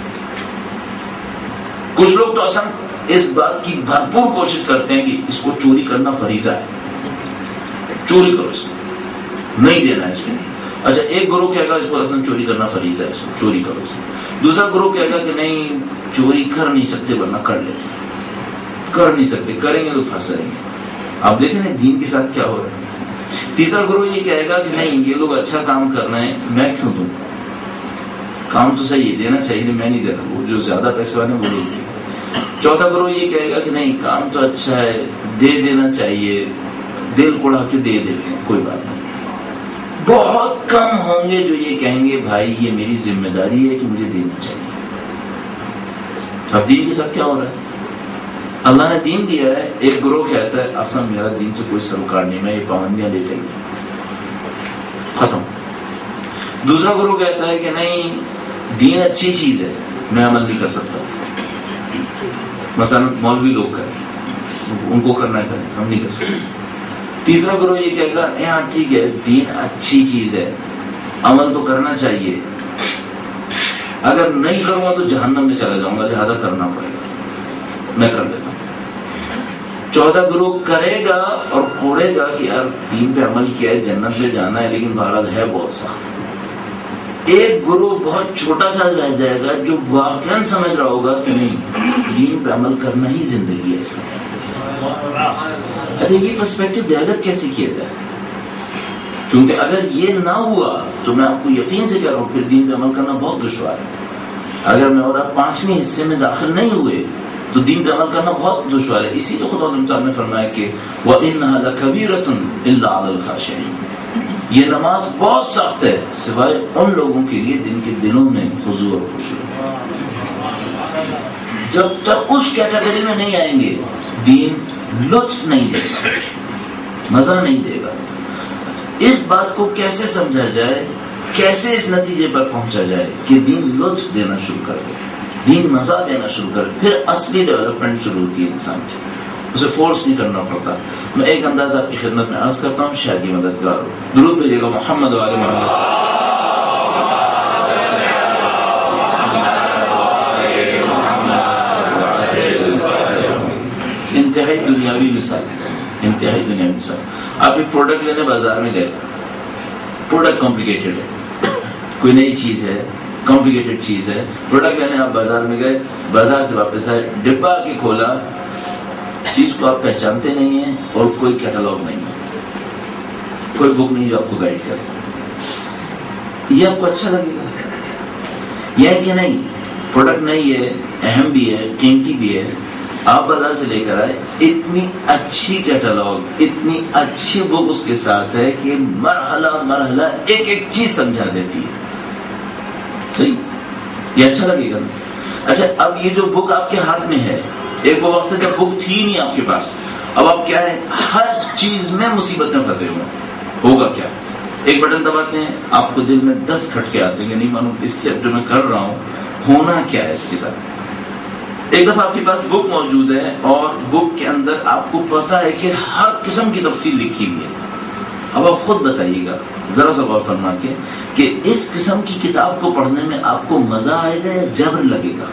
کچھ لوگ تو اصلا اس بات کی بھرپور کوشش کرتے ہیں کہ اس کو چوری کرنا فریضہ ہے, چوری کرو اس کو, نہیں دینا ہے اس کو. اچھا ایک گروہ کہے گا اس کو اصلا چوری کرنا فریضہ ہے, اس کو چوری کرو اس کو. دوسرا گروہ کہے گا کہ نہیں چوری کر نہیں سکتے ورنہ کر لیتے, کر نہیں سکتے کریں گے تو پھنس جائیں گے. آپ دیکھیں نا دین کے ساتھ کیا ہو رہا ہے. تیسرا گروہ یہ کہے گا کہ نہیں یہ لوگ اچھا کام کر رہے ہیں میں کیوں دوں, کام تو صحیح ہے دینا چاہیے, میں نہیں دے رہا, وہ جو زیادہ پیسے والے وہ لوگ. چوتھا گروہ یہ کہے گا کہ نہیں کام تو اچھا ہے دے دینا چاہیے, دل کوڑا کے دے دیتے ہیں کوئی بات نہیں. بہت کم ہوں گے جو یہ کہیں گے بھائی یہ میری ذمہ داری ہے کہ مجھے دینا چاہیے. اب دین کے ساتھ کیا ہو رہا ہے, اللہ نے دین دیا ہے, ایک گروہ کہتا ہے اصلا میرا دین سے کوئی سروکار نہیں, میں یہ پابندیاں لے جائیے ختم. دوسرا گروہ کہتا ہے کہ نہیں دین اچھی چیز ہے میں عمل نہیں کر سکتا, مثلا مولوی لوگ کریں ان کو کرنا ہے کریں ہم نہیں کر سکتے. تیسرا گروہ یہ کہے گا ہاں ٹھیک ہے دین اچھی چیز ہے عمل تو کرنا چاہیے, اگر نہیں کروں گا تو جہنم میں چلا جاؤں گا لہذا کرنا پڑے گا, میں کر لیتا ہوں. چوتھا گروہ کرے گا اور کوڑے گا کہ یار دین پہ عمل کیا ہے جنت میں جانا ہے لیکن بہرحال ہے بہت سخت. ایک گروہ بہت چھوٹا سا رہ جائے گا جو واقعا سمجھ رہا ہوگا کہ نہیں دین پہ عمل کرنا ہی زندگی ہے. اس میں اچھا یہ پرسپیکٹو ڈیولپ کیسے کیا جائے, کیونکہ اگر یہ نہ ہوا تو میں آپ کو یقین سے کہہ رہا ہوں پھر دین پہ عمل کرنا بہت دشوار ہے. اگر میں اور آپ پانچویں حصے میں داخل نہیں ہوئے تو دین پہ عمل کرنا بہت دشوار ہے. اسی تو خدا تعالیٰ نے فرمایا کہ وَإِنَّهَا لَكَبِيرَةٌ إِلَّا عَلَى الْخَاشِعِينَ, یہ نماز بہت سخت ہے سوائے ان لوگوں کے لیے جن کے دلوں میں خضوع اور خوشی. جب تک اس کیٹیگری میں نہیں آئیں گے دین لطف نہیں دے گا, مزہ نہیں دے گا. اس بات کو کیسے سمجھا جائے, کیسے اس نتیجے پر پہنچا جائے کہ دین لطف دینا شروع کر دے, دین مزہ دینا شروع کر, پھر اصلی ڈیولپمنٹ شروع ہوتی ہے انسان کی. اسے فورس نہیں کرنا پڑتا. میں ایک انداز آپ کی خدمت میں عرض کرتا ہوں، شاید یہ مددگار ہو. درود بھیجیے گا محمد و آل محمد. انتہائی دنیاوی مثال، انتہائی دنیاوی مثال. آپ ایک پروڈکٹ لینے بازار میں گئے، پروڈکٹ کمپلیکیٹڈ ہے، کوئی نئی چیز ہے، کمپلیکیٹڈ چیز ہے. پروڈکٹ لینے آپ بازار میں گئے، بازار سے واپس آئے، ڈبہ کے کھولا، چیز کو آپ پہچانتے نہیں ہیں اور کوئی کیٹالاگ نہیں ہے، کوئی بک نہیں جو آپ کو گائیڈ کرے. یہ آپ کو اچھا لگے گا؟ یہ کہ نہیں پروڈکٹ نہیں ہے، اہم بھی ہے، قیمتی بھی ہے، آپ بازار سے لے کر آئے، اتنی اچھی کیٹالاگ، اتنی اچھی بک اس کے ساتھ ہے کہ مرحلہ مرحلہ ایک ایک چیز سمجھا دیتی ہے. صحیح، یہ اچھا لگے گا. اچھا اب یہ جو بک آپ کے ہاتھ میں ہے، ایک وہ وقت ہے جب بک تھی نہیں آپ کے پاس، اب آپ کیا ہے، ہر چیز میں مصیبت میں پھنسے ہوئے. ہوگا کیا؟ ایک بٹن دباتے ہیں، آپ کو دل میں دس کھٹکے آتے ہیں کہ نہیں معلوم اس سے جو میں کر رہا ہوں ہونا کیا ہے اس کے ساتھ. ایک دفعہ آپ کے پاس بک موجود ہے اور بک کے اندر آپ کو پتا ہے کہ ہر قسم کی تفصیل لکھی ہوئی ہے. اب آپ خود بتائیے گا ذرا سا غور فرما کے کہ اس قسم کی کتاب کو پڑھنے میں آپ کو مزہ آئے گا یا جبر لگے گا؟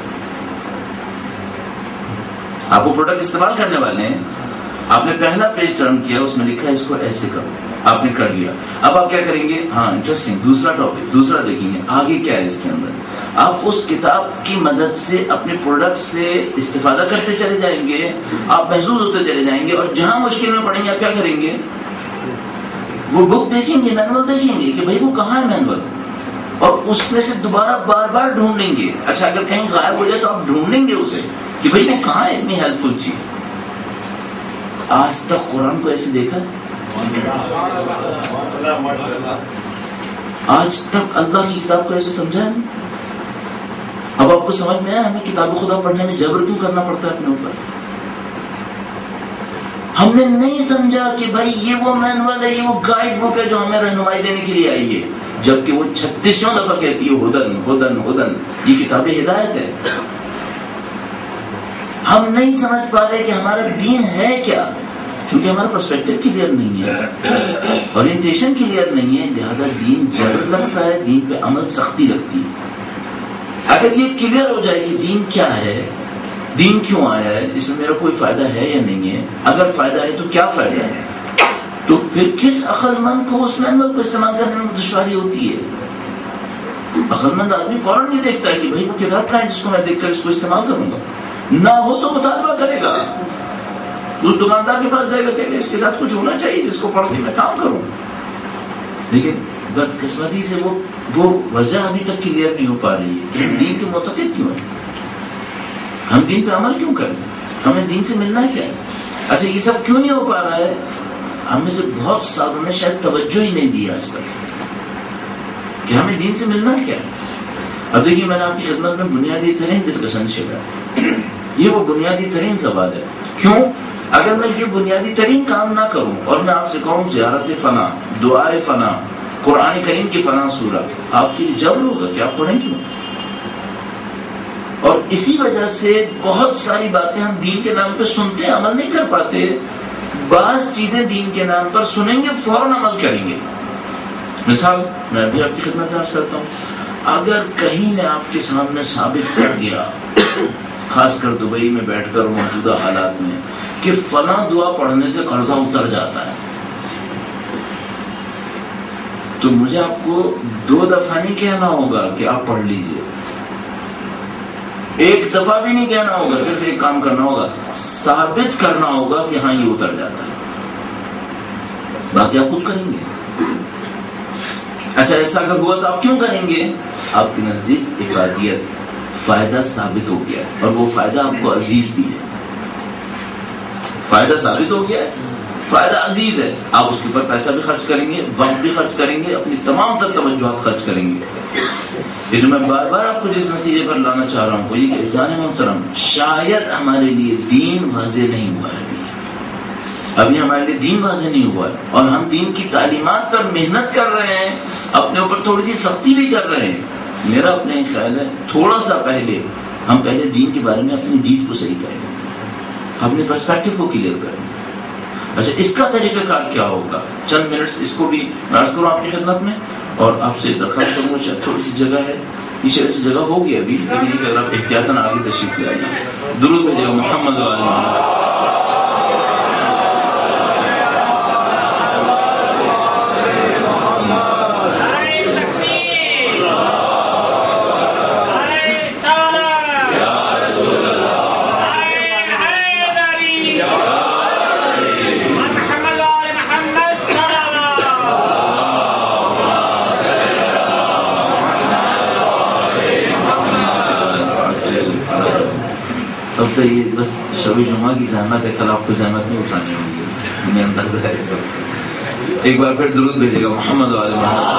آپ کو پروڈکٹ استعمال کرنے والے ہیں، آپ نے پہلا پیج ٹرن کیا، اس میں لکھا ہے اس کو ایسے کرو، آپ نے کر لیا. اب آپ کیا کریں گے؟ ہاں انٹرسٹنگ، دوسرا ٹاپک، دوسرا دیکھیں گے آگے کیا ہے اس کے اندر. آپ اس کتاب کی مدد سے اپنے پروڈکٹ سے استفادہ کرتے چلے جائیں گے، آپ محظوظ ہوتے چلے جائیں گے، اور جہاں مشکل میں پڑیں گے آپ کیا کریں گے؟ وہ بک دیکھیں گے، مینول دیکھیں گے کہ بھائی وہ کہاں ہے مینول، اور اس میں سے دوبارہ بار بار ڈھونڈیں گے. اچھا اگر کہیں غائب ہو جائے تو آپ ڈھونڈیں گے اسے کہ بھائی وہ کہاں ہے اتنی ہیلپ فل چیز. آج تک قرآن کو ایسے دیکھا، آج تک اللہ کی کتاب کو ایسے سمجھا نہیں. اب آپ کو سمجھ میں آیا ہمیں کتاب خدا پڑھنے میں جبر کیوں کرنا پڑتا ہے اپنے اوپر؟ ہم نے نہیں سمجھا کہ بھائی یہ وہ مینول ہے، یہ وہ گائیڈ بک ہے جو ہمیں رہنمائی دینے کے لیے آئی ہے، جبکہ وہ چھتیسواں دفعہ کہتی ہے ہدن ہدن ہدن. یہ کتاب ہدایت ہے. ہم نہیں سمجھ پا رہے کہ ہمارا دین ہے کیا، کیونکہ ہمارا پرسپیکٹو کلیئر نہیں ہے، اورینٹیشن کلیئر نہیں ہے، لہذا دین جبر لگتا ہے، دین پہ عمل سختی لگتی ہے. اگر یہ کلیئر ہو جائے کہ دین کیا ہے، دین کیوں آیا ہے، اس میں میرا کوئی فائدہ ہے یا نہیں ہے، اگر فائدہ ہے تو کیا فائدہ ہے، تو پھر کس عقل مند کو اس مینول کو استعمال کرنے میں دشواری ہوتی ہے؟ عقل مند آدمی فوراً یہ دیکھتا ہے کہ بھائی وہ کتاب کہاں ہے جس کو میں دیکھ کر اس کو استعمال کروں گا. نہ ہو تو مطالبہ کرے گا، اس دکاندار کے پاس جائے گا کہ اس کے ساتھ کچھ ہونا چاہیے جس کو پڑھ کے میں کام کروں. لیکن بدقسمتی سے وہ وہ وجہ ابھی تک کلیئر نہیں ہو پا رہی ہے کہ ہم دین کے معتقد کیوں ہیں، ہم دین پہ عمل کیوں کریں، ہمیں دین سے ملنا کیا ہے. اچھا یہ سب کیوں نہیں ہو پا رہا ہے؟ ہم میں سے بہت ساروں نے شاید توجہ ہی نہیں دی آج تک کہ ہمیں دین سے ملنا کیا ہے. اب دیکھیے میں نے آپ کی خدمت میں بنیادی ترین ڈسکشن چھیڑا، یہ وہ بنیادی ترین سوال ہے. کیوں؟ اگر میں یہ بنیادی ترین کام نہ کروں اور میں آپ سے کہوں زیارت فنا، دعائے فنا، قرآن کریم کی فنا سورہ، آپ کے لیے جبر ہوگا کہ آپ پڑھیں کیوں. اور اسی وجہ سے بہت ساری باتیں ہم دین کے نام پہ سنتے ہیں، عمل نہیں کر پاتے. بعض چیزیں دین کے نام پر سنیں گے، فوراً عمل کریں گے. مثال میں ابھی آپ کی خدمت میں کرتا ہوں، اگر کہیں نے آپ کے سامنے ثابت کر دیا، خاص کر دبئی میں بیٹھ کر موجودہ حالات میں، کہ فلاں دعا پڑھنے سے قرضہ اتر جاتا ہے، تو مجھے آپ کو دو دفعہ نہیں کہنا ہوگا کہ آپ پڑھ لیجئے، ایک دفعہ بھی نہیں کہنا ہوگا، صرف ایک کام کرنا ہوگا، ثابت کرنا ہوگا کہ ہاں یہ اتر جاتا ہے، باقی آپ خود کریں گے. اچھا ایسا اگر ہوا تو آپ کیوں کریں گے؟ آپ کے نزدیک افادیت، فائدہ ثابت ہو گیا اور وہ فائدہ آپ کو عزیز بھی ہے. فائدہ ثابت ہو گیا ہے، فائدہ عزیز ہے، آپ اس کے اوپر پیسہ بھی خرچ کریں گے، وقت بھی خرچ کریں گے، اپنی تمام تر توجہات خرچ کریں گے. یہ جو میں بار بار آپ کو جس نتیجے پر لانا چاہ رہا ہوں وہ یہ کہ عزیزان محترم، شاید ہمارے لیے دین واضح نہیں ہوا ہے، ابھی ہمارے لیے دین واضح نہیں ہوا ہے، اور ہم دین کی تعلیمات پر محنت کر رہے ہیں، اپنے اوپر تھوڑی سی سختی بھی کر رہے ہیں. میرا اپنے خیال ہے تھوڑا سا پہلے ہم پہلے دین کے بارے میں اپنی ڈیٹ کو صحیح کریں گے. اپنے پرسپیکٹو کو کلیئر کریں. اچھا اس کا طریقہ کار کیا ہوگا؟ چند منٹس اس کو بھی میں عرض کروں آپ کی خدمت میں، اور آپ سے درخواست کروں گا تھوڑی سی جگہ ہے پیچھے ایسی جگہ ہوگی ابھی، لیکن یہ کہ اگر آپ احتیاطاً آگے تشریف لے آئیے. درود بھیجیے گا محمد و آل محمد. اب تو یہ بس شب جمعہ کی زحمت ہے، کل آپ کو زحمت نہیں اٹھانی ہوگی، ہمیں اندازہ ہے اس وقت. ایک بار پھر درود بھیجیے گا محمد و آل محمد.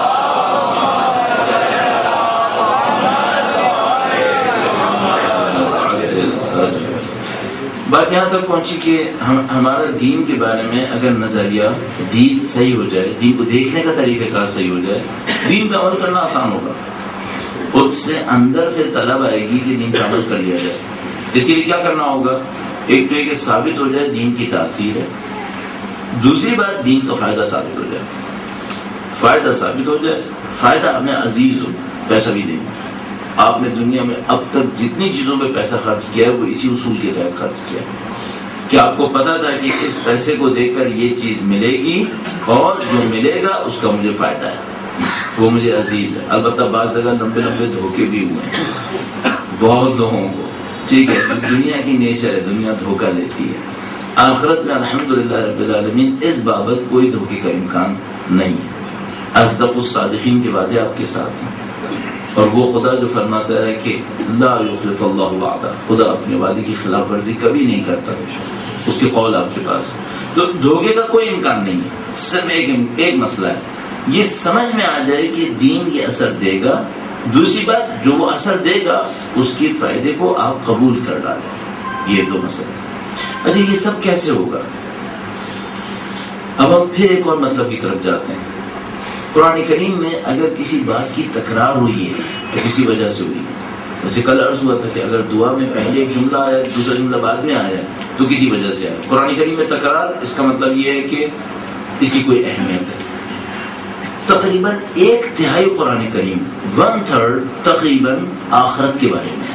بات یہاں تک پہنچی کہ ہم ہمارا دین کے بارے میں اگر نظریہ دین صحیح ہو جائے، دین کو دیکھنے کا طریقہ کار صحیح ہو جائے، دین پہ عمل کرنا آسان ہوگا. خود سے اندر سے طلب آئے گی کہ دین پہ عمل کر لیا جائے. اس کے لیے کیا کرنا ہوگا؟ ایک تو یہ کہ ثابت ہو جائے دین کی تاثیر ہے، دوسری بات دین کا فائدہ ثابت ہو جائے. فائدہ ثابت ہو جائے، فائدہ ہمیں عزیز ہو، پیسہ بھی دیں گے. آپ نے دنیا میں اب تک جتنی چیزوں پہ پیسہ خرچ کیا ہے وہ اسی اصول کے تحت خرچ کیا ہے کہ آپ کو پتا تھا کہ اس پیسے کو دیکھ کر یہ چیز ملے گی اور جو ملے گا اس کا مجھے فائدہ ہے، وہ مجھے عزیز ہے. البتہ بعض جگہ لمبے لمبے دھوکے بھی ہوئے ہیں بہت لوگوں کو. ٹھیک ہے، دنیا کی نیچر ہے، دنیا دھوکہ دیتی ہے. آخرت میں الحمدللہ رب العالمین اس بابت کوئی دھوکے کا امکان نہیں ہے. اصدق الصادقین کے وعدے آپ کے ساتھ ہیں، اور وہ خدا جو فرماتا ہے کہ لا یخلف اللہ وعدہ، خدا اپنے وعدے کی خلاف ورزی کبھی نہیں کرتا، اس کے قول آپ کے پاس. تو دھوکے کا کوئی امکان نہیں ہے. صرف ایک ایک مسئلہ ہے، یہ سمجھ میں آ جائے کہ دین یہ اثر دے گا. دوسری بات، جو وہ اثر دے گا اس کے فائدے کو آپ قبول کر ڈالیں. یہ دو مسئلے. اچھا یہ سب کیسے ہوگا؟ اب ہم پھر ایک اور مطلب کی طرف جاتے ہیں. قرآن کریم میں اگر کسی بات کی تکرار ہوئی ہے تو کسی وجہ سے ہوئی ہے. جیسے کل عرض ہوا تھا کہ اگر دعا میں پہلے ایک جملہ آیا دوسرا جملہ بعد میں آیا تو کسی وجہ سے آیا. قرآن کریم میں تکرار، اس کا مطلب یہ ہے کہ اس کی کوئی اہمیت ہے. تقریباً ایک تہائی قرآن کریم، ون تھرڈ تقریباً آخرت کے بارے میں،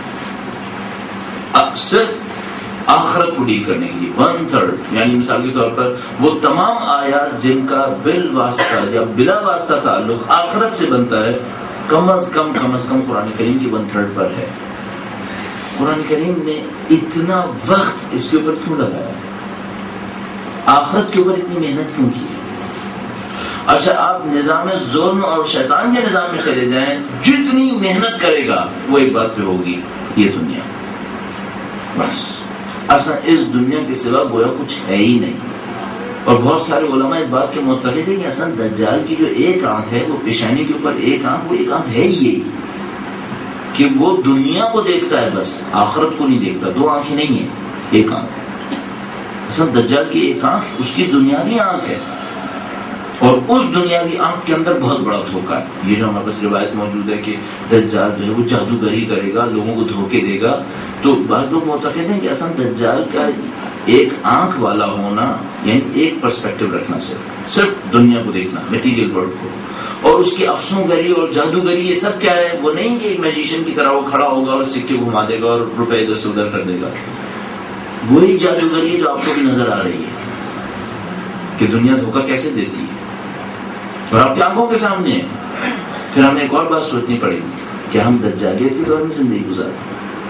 صرف آخرت کو ڈیل کرنے کے لیے. ون تھرڈ یعنی مثال کے طور پر وہ تمام آیات جن کا بال واسطہ یا بلا واسطہ تعلق آخرت سے بنتا ہے، کم از کم کم از کم قرآن کریم کی ون تھرڈ پر ہے. قرآن کریم نے اتنا وقت اس کے اوپر کیوں لگایا؟ آخرت کے اوپر اتنی محنت کیوں کی؟ اچھا آپ نظام ظلم اور شیطان کے نظام میں چلے جائیں، جتنی محنت کرے گا وہ ایک بات پہ ہوگی، یہ دنیا. بس اصلا اس دنیا کے سوا گویا کچھ ہے ہی نہیں. اور بہت سارے علماء اس بات کے معتقد ہیں کہ اصلا دجال کی جو ایک آنکھ ہے وہ پیشانی کے اوپر ایک آنکھ، وہ ایک آنکھ ہے ہی یہی کہ وہ دنیا کو دیکھتا ہے، بس آخرت کو نہیں دیکھتا. دو آنکھیں نہیں ہیں، ایک آنکھ. اصلا دجال کی ایک آنکھ اس کی دنیاوی آنکھ ہے، اور اس دنیاوی آنکھ کے اندر بہت بڑا دھوکہ ہے. یہ جو ہمارے پاس روایت موجود ہے کہ دجال جو ہے وہ جادوگری کرے گا، لوگوں کو دھوکے دے گا، تو بعض لوگ معتقد ہیں کہ اصلا دجال کا ایک آنکھ والا ہونا یعنی ایک پرسپیکٹو رکھنا، صرف صرف دنیا کو دیکھنا، میٹیریل ورلڈ کو، اور اس کی افسوں گری اور جادوگری یہ سب کیا ہے؟ وہ نہیں کہ میجیشین کی طرح وہ کھڑا ہوگا اور سکے گھما دے گا اور روپے ادھر سے ادھر کر دے گا. وہی جادوگری ہے جو آپ کو بھی نظر آ رہی ہے کہ دنیا دھوکہ کیسے دیتی ہے اور آپ کی آنکھوں کے سامنے ہے. پھر ہمیں ایک اور بات سوچنی پڑے گی کہ ہم دجالیت کے دور میں زندگی گزارتے ہیں،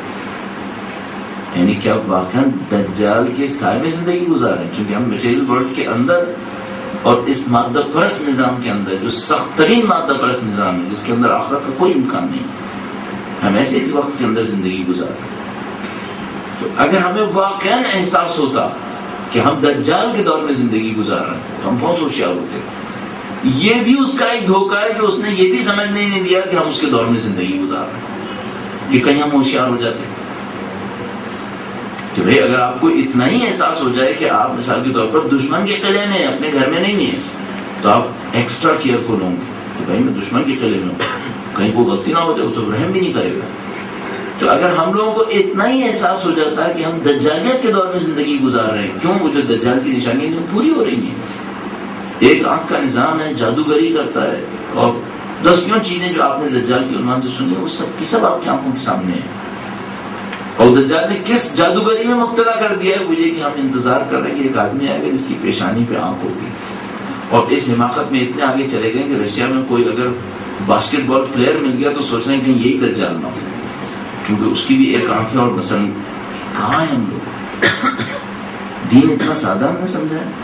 یعنی کیا واقعا دجال کے سائے میں زندگی گزار رہے ہیں؟ کیونکہ ہم میٹیریل ورلڈ کے اندر اور اس مادہ پرست نظام کے اندر جو سخت ترین مادہ پرست نظام ہے، جس کے اندر آخرت کا کوئی امکان نہیں، ہم ایسے اس وقت کے اندر زندگی گزار رہے ہیں. تو اگر ہمیں واقعا احساس ہوتا کہ ہم دجال کے دور میں زندگی گزار رہے ہیں تو ہم بہت ہوشیار ہوتے. یہ بھی اس کا ایک دھوکہ ہے کہ اس نے یہ بھی سمجھنے نہیں دیا کہ ہم اس کے دور میں زندگی گزار رہے ہیں، کہ کہیں ہم ہوشیار ہو جاتے. کہ بھئی اگر آپ کو اتنا ہی احساس ہو جائے کہ آپ مثال کے طور پر دشمن کے قلعے میں ہیں، اپنے گھر میں نہیں ہیں، تو آپ ایکسٹرا کیئرفل ہوں گے کہ بھائی میں دشمن کے قلعے میں ہوں، کہیں کوئی غلطی نہ ہو جائے، وہ تو رحم بھی نہیں کرے گا. تو اگر ہم لوگوں کو اتنا ہی احساس ہو جاتا ہے کہ ہم دجالیت کے دور میں زندگی گزار رہے ہیں، کیوں وہ جو دجال کی نشانیاں جو پوری ہو رہی ہیں، ایک آنکھ کا نظام ہے، جادوگری کرتا ہے، اور دس کیوں چیزیں جو آپ نے دجال کے عنوان سے سنی وہ سب کی سب آپ کی آنکھوں کے سامنے ہیں. اور دجال نے کس جادوگری میں مبتلا کر دیا ہے وہ یہ کہ ہم انتظار کر رہے ہیں کہ ایک آدمی آئے گا جس کی پیشانی پہ آنکھ ہوگی، اور اس حماقت میں اتنے آگے چلے گئے کہ رشیا میں کوئی اگر باسکٹ بال پلیئر مل گیا تو سوچ رہے ہیں کہ یہی دجال نہ ہو، کیونکہ اس کی بھی ایک آنکھ ہے. اور مثلا کہاں ہیں ہم لوگ؟ دین اتنا سادہ ہم نے سمجھا ہے.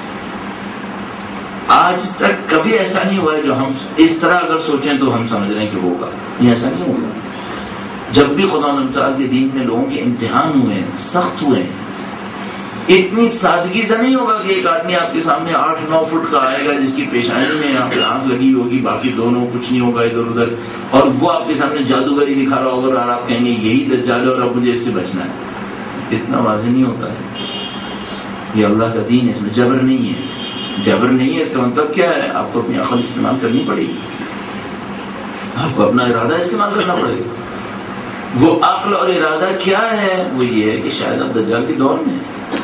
آج تک کبھی ایسا نہیں ہوا ہے جو ہم اس طرح اگر سوچیں تو ہم سمجھ رہے ہیں کہ ہوگا، یہ ایسا نہیں ہوگا. جب بھی خدا تعالیٰ کے دین میں لوگوں کے امتحان ہوئے ہیں، سخت ہوئے ہیں، اتنی سادگی سے نہیں ہوگا کہ ایک آدمی آپ کے سامنے آٹھ نو فٹ کا آئے گا جس کی پیشانی میں یہاں پہ آنکھ لگی ہوگی، باقی دونوں کچھ نہیں ہوگا ادھر ادھر، اور وہ آپ کے سامنے جادوگری دکھا رہا ہوگا اور آپ کہیں گے یہی دجال ہے اور اب مجھے اس سے بچنا ہے. اتنا واضح نہیں ہوتا ہے. یہ اللہ کا دین ہے، اس میں جبر نہیں ہے. جبر نہیں ہے اس کا مطلب کیا ہے؟ آپ کو اپنی عقل استعمال کرنی پڑے گی، آپ کو اپنا ارادہ استعمال کرنا پڑے گا. وہ عقل اور ارادہ کیا ہے؟ وہ یہ ہے کہ شاید آپ دجال کے دور میں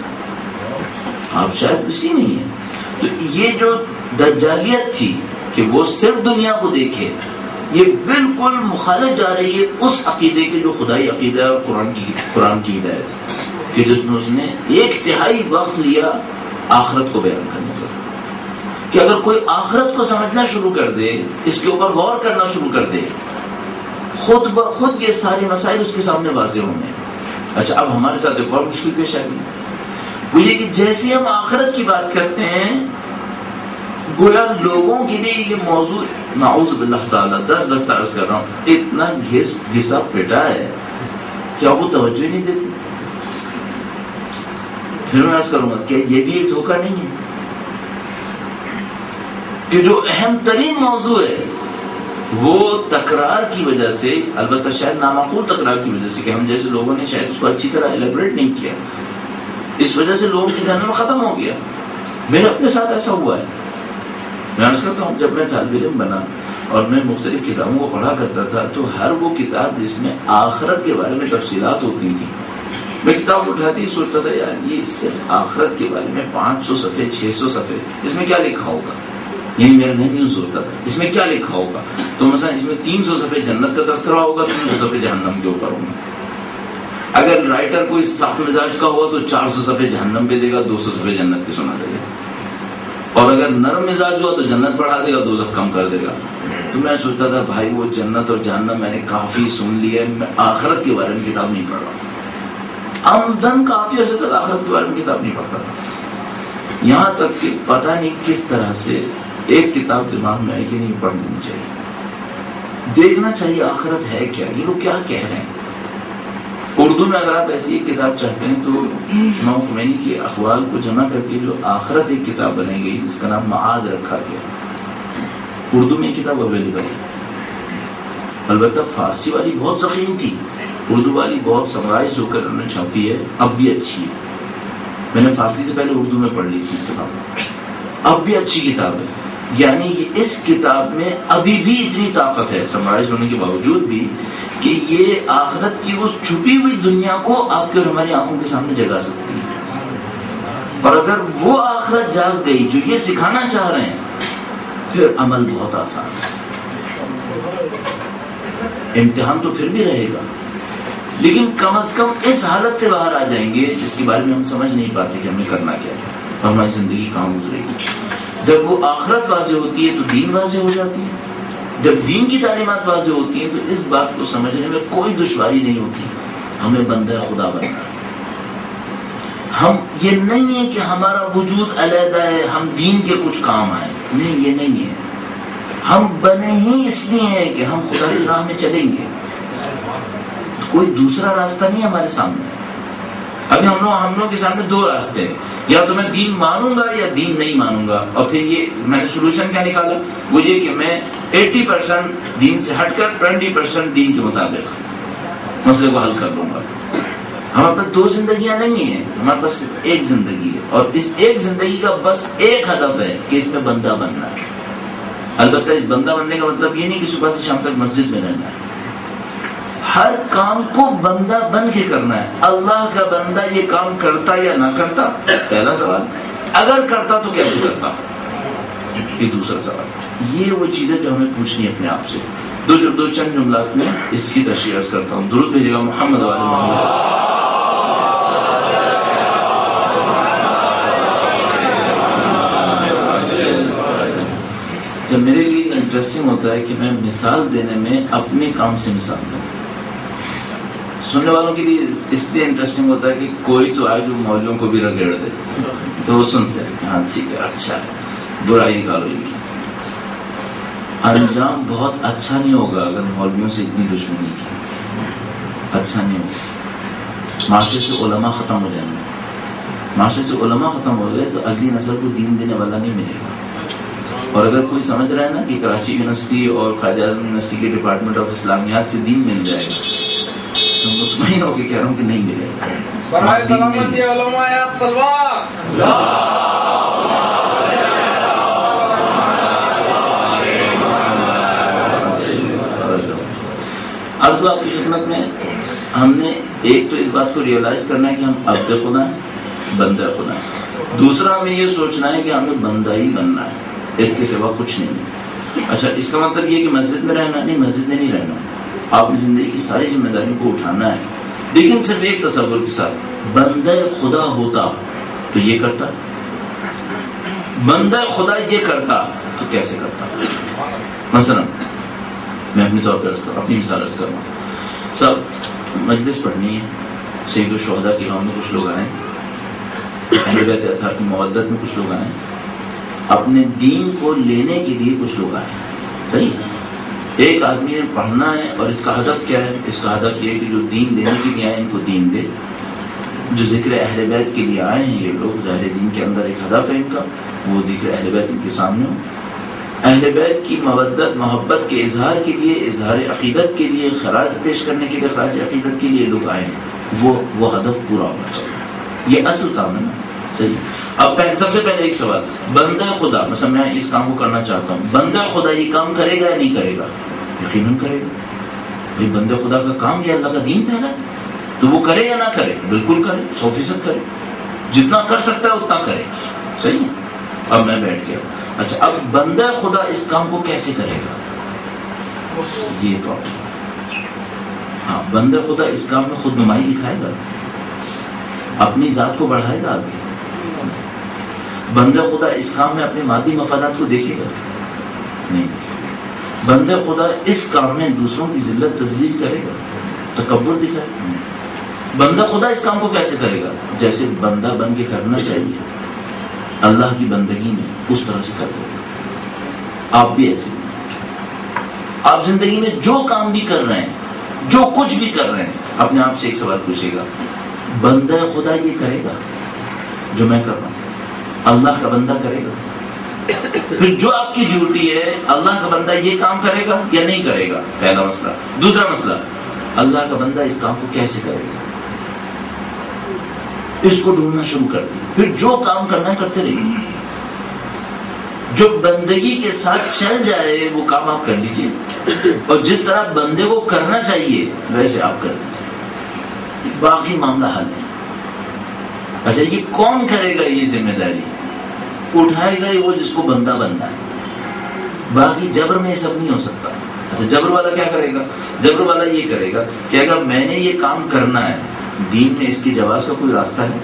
آپ شاید اسی نہیں ہیں. تو یہ جو دجالیت تھی کہ وہ صرف دنیا کو دیکھے، یہ بالکل مخالف جا رہی ہے اس عقیدے کے جو خدائی عقیدہ ہے اور قرآن کی قرآن کی ہدایت کہ جس میں اس نے ایک تہائی وقت لیا آخرت کو بیان کرنے کا. کہ اگر کوئی آخرت کو سمجھنا شروع کر دے، اس کے اوپر غور کرنا شروع کر دے، خود بخود یہ سارے مسائل اس کے سامنے واضح ہوں گے. اچھا اب ہمارے ساتھ ایک اور مشکل پیش آ گئی، وہ یہ کہ جیسے ہم آخرت کی بات کرتے ہیں گویا لوگوں کے لیے یہ موضوع نعوذ باللہ تعالیٰ دس دس عرض کر رہا ہوں اتنا گھس گھسا پیٹا ہے کیا وہ توجہ نہیں دیتی. پھر میں عرض کروں گا کہ یہ بھی ایک دھوکہ نہیں ہے کہ جو اہم ترین موضوع ہے وہ تکرار کی وجہ سے، البتہ شاید نامعقول تکرار کی وجہ سے کہ ہم جیسے لوگوں نے شاید اس کو اچھی طرح ایلیبریٹ نہیں کیا، اس وجہ سے لوگوں کے ذہن میں ختم ہو گیا. میرے اپنے ساتھ ایسا ہوا ہے. میں عرض کرتا ہوں جب میں طالب علم بنا اور میں مختلف کتابوں کو پڑھا کرتا تھا تو ہر وہ کتاب جس میں آخرت کے بارے میں تفصیلات ہوتی تھیں، میں کتاب اٹھاتی سوچتا تھا یار یہ صرف آخرت کے بارے میں پانچ سو صفحے چھ سو صفحے، اس میں کیا لکھا ہوگا؟ یعنی میرا ذہن یوں سوچتا تھا اس میں کیا لکھا ہوگا. تو مثلا اس میں تین سو صفحے جنت کا تذکرہ ہوگا، تین سو صفحے جہنم کے اوپر ہوگا. اگر رائٹر کوئی سخت مزاج کا ہوا تو چار سو صفحے جہنم پہ دے گا، دو سو صفحے جنت کے سنا دے گا. اور اگر نرم مزاج ہوا تو جنت بڑھا دے گا، دوزخ کم کر دے گا. تو میں سوچتا تھا بھائی وہ جنت اور جہنم میں نے کافی سن لیا ہے، میں آخرت کے بارے میں کتاب نہیں پڑھ رہا. آمدن کافی عرصے تک آخرت کے بارے میں کتاب نہیں پڑھتا تھا، یہاں تک کہ پتہ نہیں کس طرح سے ایک کتاب دماغ میں آئی کہ نہیں پڑھ لینی چاہیے، دیکھنا چاہیے آخرت ہے کیا، یہ لوگ کیا کہہ رہے ہیں. اردو میں اگر آپ ایسی ایک کتاب چاہتے ہیں تو امام خمینی کے اقوال کو جمع کر کے جو آخرت ایک کتاب بنائی گئی جس کا نام معاد رکھا گیا، اردو میں یہ کتاب اویلیبل ہے. البتہ فارسی والی بہت ضخیم تھی، اردو والی بہت سمرائز ہو کر انہوں نے چھاپی ہے، اب بھی اچھی ہے. میں نے فارسی سے پہلے اردو میں پڑھ لی تھی کتاب، اب بھی اچھی کتاب ہے. یعنی اس کتاب میں ابھی بھی اتنی طاقت ہے سمرائز ہونے کے باوجود بھی کہ یہ آخرت کی اس چھپی ہوئی دنیا کو آپ کے اور ہماری آنکھوں کے سامنے جگا سکتی ہے. اور اگر وہ آخرت جاگ گئی جو یہ سکھانا چاہ رہے ہیں پھر عمل بہت آسان ہے. امتحان تو پھر بھی رہے گا لیکن کم از کم اس حالت سے باہر آ جائیں گے جس کے بارے میں ہم سمجھ نہیں پاتے کہ ہمیں کرنا کیا ہے اور ہماری زندگی کہاں گزرے گی. جب وہ آخرت واضح ہوتی ہے تو دین واضح ہو جاتی ہے. جب دین کی تعلیمات واضح ہوتی ہیں تو اس بات کو سمجھنے میں کوئی دشواری نہیں ہوتی. ہمیں بندہ خدا بننا ہے. ہم یہ نہیں ہے کہ ہمارا وجود علیحدہ ہے ہم دین کے کچھ کام آئے، نہیں یہ نہیں ہے. ہم بنے ہی اس لیے ہیں کہ ہم خدا کی راہ میں چلیں گے، کوئی دوسرا راستہ نہیں ہمارے سامنے. ابھی ہم لوگ ہم لوگ کے سامنے دو راستے ہیں، یا تو میں دین مانوں گا یا دین نہیں مانوں گا. اور پھر یہ میں نے سولوشن کیا نکالا، وہ یہ کہ میں ایٹی پرسینٹ دین سے ہٹ کر ٹوینٹی پرسینٹ دین کے مطابق مسئلے کو حل کر لوں گا. ہمارے پاس دو زندگیاں نہیں ہیں، ہمارے پاس صرف ایک زندگی ہے اور اس ایک زندگی کا بس ایک ہدف ہے کہ اس میں بندہ بننا ہے. البتہ اس بندہ بننے کا مطلب یہ نہیں کہ صبح سے شام تک مسجد میں رہنا ہے. ہر کام کو بندہ بن کے کرنا ہے. اللہ کا بندہ یہ کام کرتا یا نہ کرتا؟ پہلا سوال. اگر کرتا تو کیسے کرتا؟ یہ دوسرا سوال. یہ وہ چیزیں جو ہمیں پوچھنی ہے اپنے آپ سے. دو دو چند جملات میں اس کی تشریح کرتا ہوں. درود بھیجیے گا محمد وعلی محمد. جب میرے لیے انٹرسٹنگ ہوتا ہے کہ میں مثال دینے میں اپنے کام سے مثال دوں. سننے والوں کے لیے اس لیے انٹرسٹنگ ہوتا ہے کہ کوئی تو آئے جو مولویوں کو بھی رگڑ دے تو وہ سنتے ہیں ہاں ٹھیک ہے اچھا ہے برائی نکالو ان کی. انجام بہت اچھا نہیں ہوگا اگر مولویوں سے اتنی دشمنی کی. اچھا نہیں ہوگا. معاشرے سے علماء ختم ہو جائیں گے. معاشرے سے علماء ختم ہو گئے تو اگلی نسل کو دین دینے والا نہیں ملے گا. اور اگر کوئی سمجھ رہا ہے نا کہ کراچی یونیورسٹی اور خواجہ اعظم یونیورسٹی کے ڈپارٹمنٹ آف اسلامیات سے دین مل جائے گا تو مطمئن ہو کے کہہ رہا ہوں کہ نہیں ملے گا. برائے سلامتی علماء سلوا. اب آپ کی خدمت میں ہم نے ایک تو اس بات کو ریئلائز کرنا ہے کہ ہم عبد خدا ہیں بندہ خدا ہیں. دوسرا ہمیں یہ سوچنا ہے کہ ہمیں بندہ ہی بننا ہے اس کے سوا کچھ نہیں. اچھا اس کا مطلب یہ کہ مسجد میں رہنا نہیں مسجد میں نہیں رہنا. آپ نے زندگی کی ساری ذمہ داریوں کو اٹھانا ہے لیکن صرف ایک تصور کے ساتھ. بندہ خدا ہوتا تو یہ کرتا. بندہ خدا یہ کرتا تو کیسے کرتا؟ مثلا میں اپنی طور پر اپنی مثال عرض کروں. سب مجلس پڑھنی ہے. سید الشہداء کے گاؤں میں کچھ لوگ آئے. اہل بیت اطہار کی مودت میں کچھ لوگ آئے. اپنے دین کو لینے کے لیے کچھ لوگ آئے. صحیح. ایک آدمی نے پڑھنا ہے اور اس کا ہدف کیا ہے؟ اس کا ہدف یہ ہے کہ جو دین لینے کے لیے آئے ان کو دین دے. جو ذکر اہل بیت کے لیے آئے ہیں یہ لوگ ظاہر دین کے اندر ایک ہدف ہے ان کا وہ ذکر اہل بیت ان کے سامنے ہو. اہل بیت کی مودت محبت کے اظہار کے لیے اظہار عقیدت کے لیے خراج پیش کرنے کے لیے خراج عقیدت کے لیے لوگ آئے ہیں. وہ وہ ہدف پورا ہونا چاہیے. یہ اصل کام ہے نا. صحیح. اب سب سے پہلے ایک سوال. بندہ خدا مثلا میں اس کام کو کرنا چاہتا ہوں. بندہ خدا یہ کام کرے گا یا نہیں کرے گا؟ یقیناً کرے گا. بھائی بندہ خدا کا کام یہ اللہ کا دین پھیلا ہے تو وہ کرے یا نہ کرے؟ بالکل کرے. سو فیصد کرے. جتنا کر سکتا ہے اتنا کرے. صحیح. اب میں بیٹھ گیا. اچھا اب بندہ خدا اس کام کو کیسے کرے گا؟ یہ پرابلم. ہاں بندہ خدا اس کام میں خود نمائی دکھائے گا. اپنی ذات کو بڑھائے گا آگے. بندہ خدا اس کام میں اپنے مادی مفادات کو دیکھے گا نہیں. بندہ خدا اس کام میں دوسروں کی ذلت تذلیل کرے گا تکبر دکھائے گا. بندہ خدا اس کام کو کیسے کرے گا؟ جیسے بندہ بن کے کرنا چاہیے اللہ کی بندگی میں اس طرح سے کر دے گا. آپ بھی ایسے آپ زندگی میں جو کام بھی کر رہے ہیں جو کچھ بھی کر رہے ہیں اپنے آپ سے ایک سوال پوچھے گا بندہ خدا یہ کرے گا جو میں کر رہا ہوں؟ اللہ کا بندہ کرے گا؟ پھر جو آپ کی ڈیوٹی ہے اللہ کا بندہ یہ کام کرے گا یا نہیں کرے گا؟ پہلا مسئلہ. دوسرا مسئلہ اللہ کا بندہ اس کام کو کیسے کرے گا؟ اس کو ڈھونڈنا شروع کر دیں. پھر جو کام کرنا ہے کرتے رہیے. جو بندگی کے ساتھ چل جائے وہ کام آپ کر لیجیے اور جس طرح بندے کو کرنا چاہیے ویسے آپ کر دیجیے. باقی معاملہ حل ہے. اچھا یہ کون کرے گا یہ ذمہ داری؟ اٹھائے گا وہ جس کو بندہ بننا ہے. باقی جبر میں یہ سب نہیں ہو سکتا. اچھا جبر والا کیا کرے گا؟ جبر والا یہ کرے گا کہ اگر میں نے یہ کام کرنا ہے دین میں اس کی جواز کا کوئی راستہ ہے؟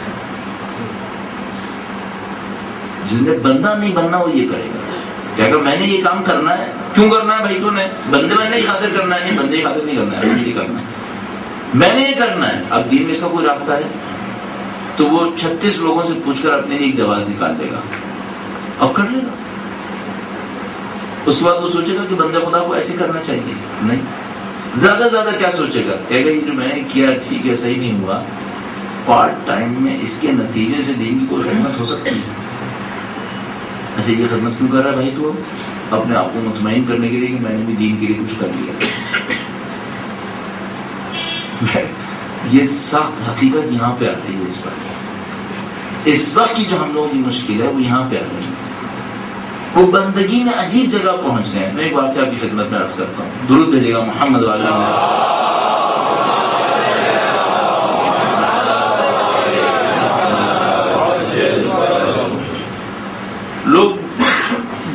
جس نے بندہ نہیں بننا وہ یہ کرے گا کہ اگر میں نے یہ کام کرنا ہے. کیوں کرنا ہے بھائی؟ تو نے بندے میں نے خاطر کرنا ہے. نہیں بندے کی خاطر نہیں کرنا ہے. نہیں کرنا ہے. میں نے یہ کرنا ہے. اب دین میں اس کا کوئی راستہ ہے تو وہ چھتیس لوگوں سے پوچھ کر اپنے لیے ایک جواز نکال دے گا اور کر لے گا. اس کے بعد وہ سوچے گا کہ بندے خدا کو ایسے کرنا چاہیے. نہیں. زیادہ زیادہ کیا سوچے گا؟ کہے گا یہ جو میں نے کیا ٹھیک ہے صحیح نہیں ہوا. پارٹ ٹائم میں اس کے نتیجے سے دین کی کوئی خدمت ہو سکتی ہے. اچھا یہ خدمت کیوں کر رہا ہے بھائی؟ تو اپنے آپ کو مطمئن کرنے کے لیے کہ میں نے بھی دین کے لیے کچھ کر لیا. یہ سخت حقیقت یہاں پہ آتی ہے. اس پر اس وقت کی جو ہم لوگوں کی مشکل ہے وہ یہاں پہ آ رہی ہے. وہ بندگی میں عجیب جگہ پہنچ گئے. میں ایک واقعہ کی خدمت میں عرض کرتا ہوں. درود بھیجیے گا محمد والا.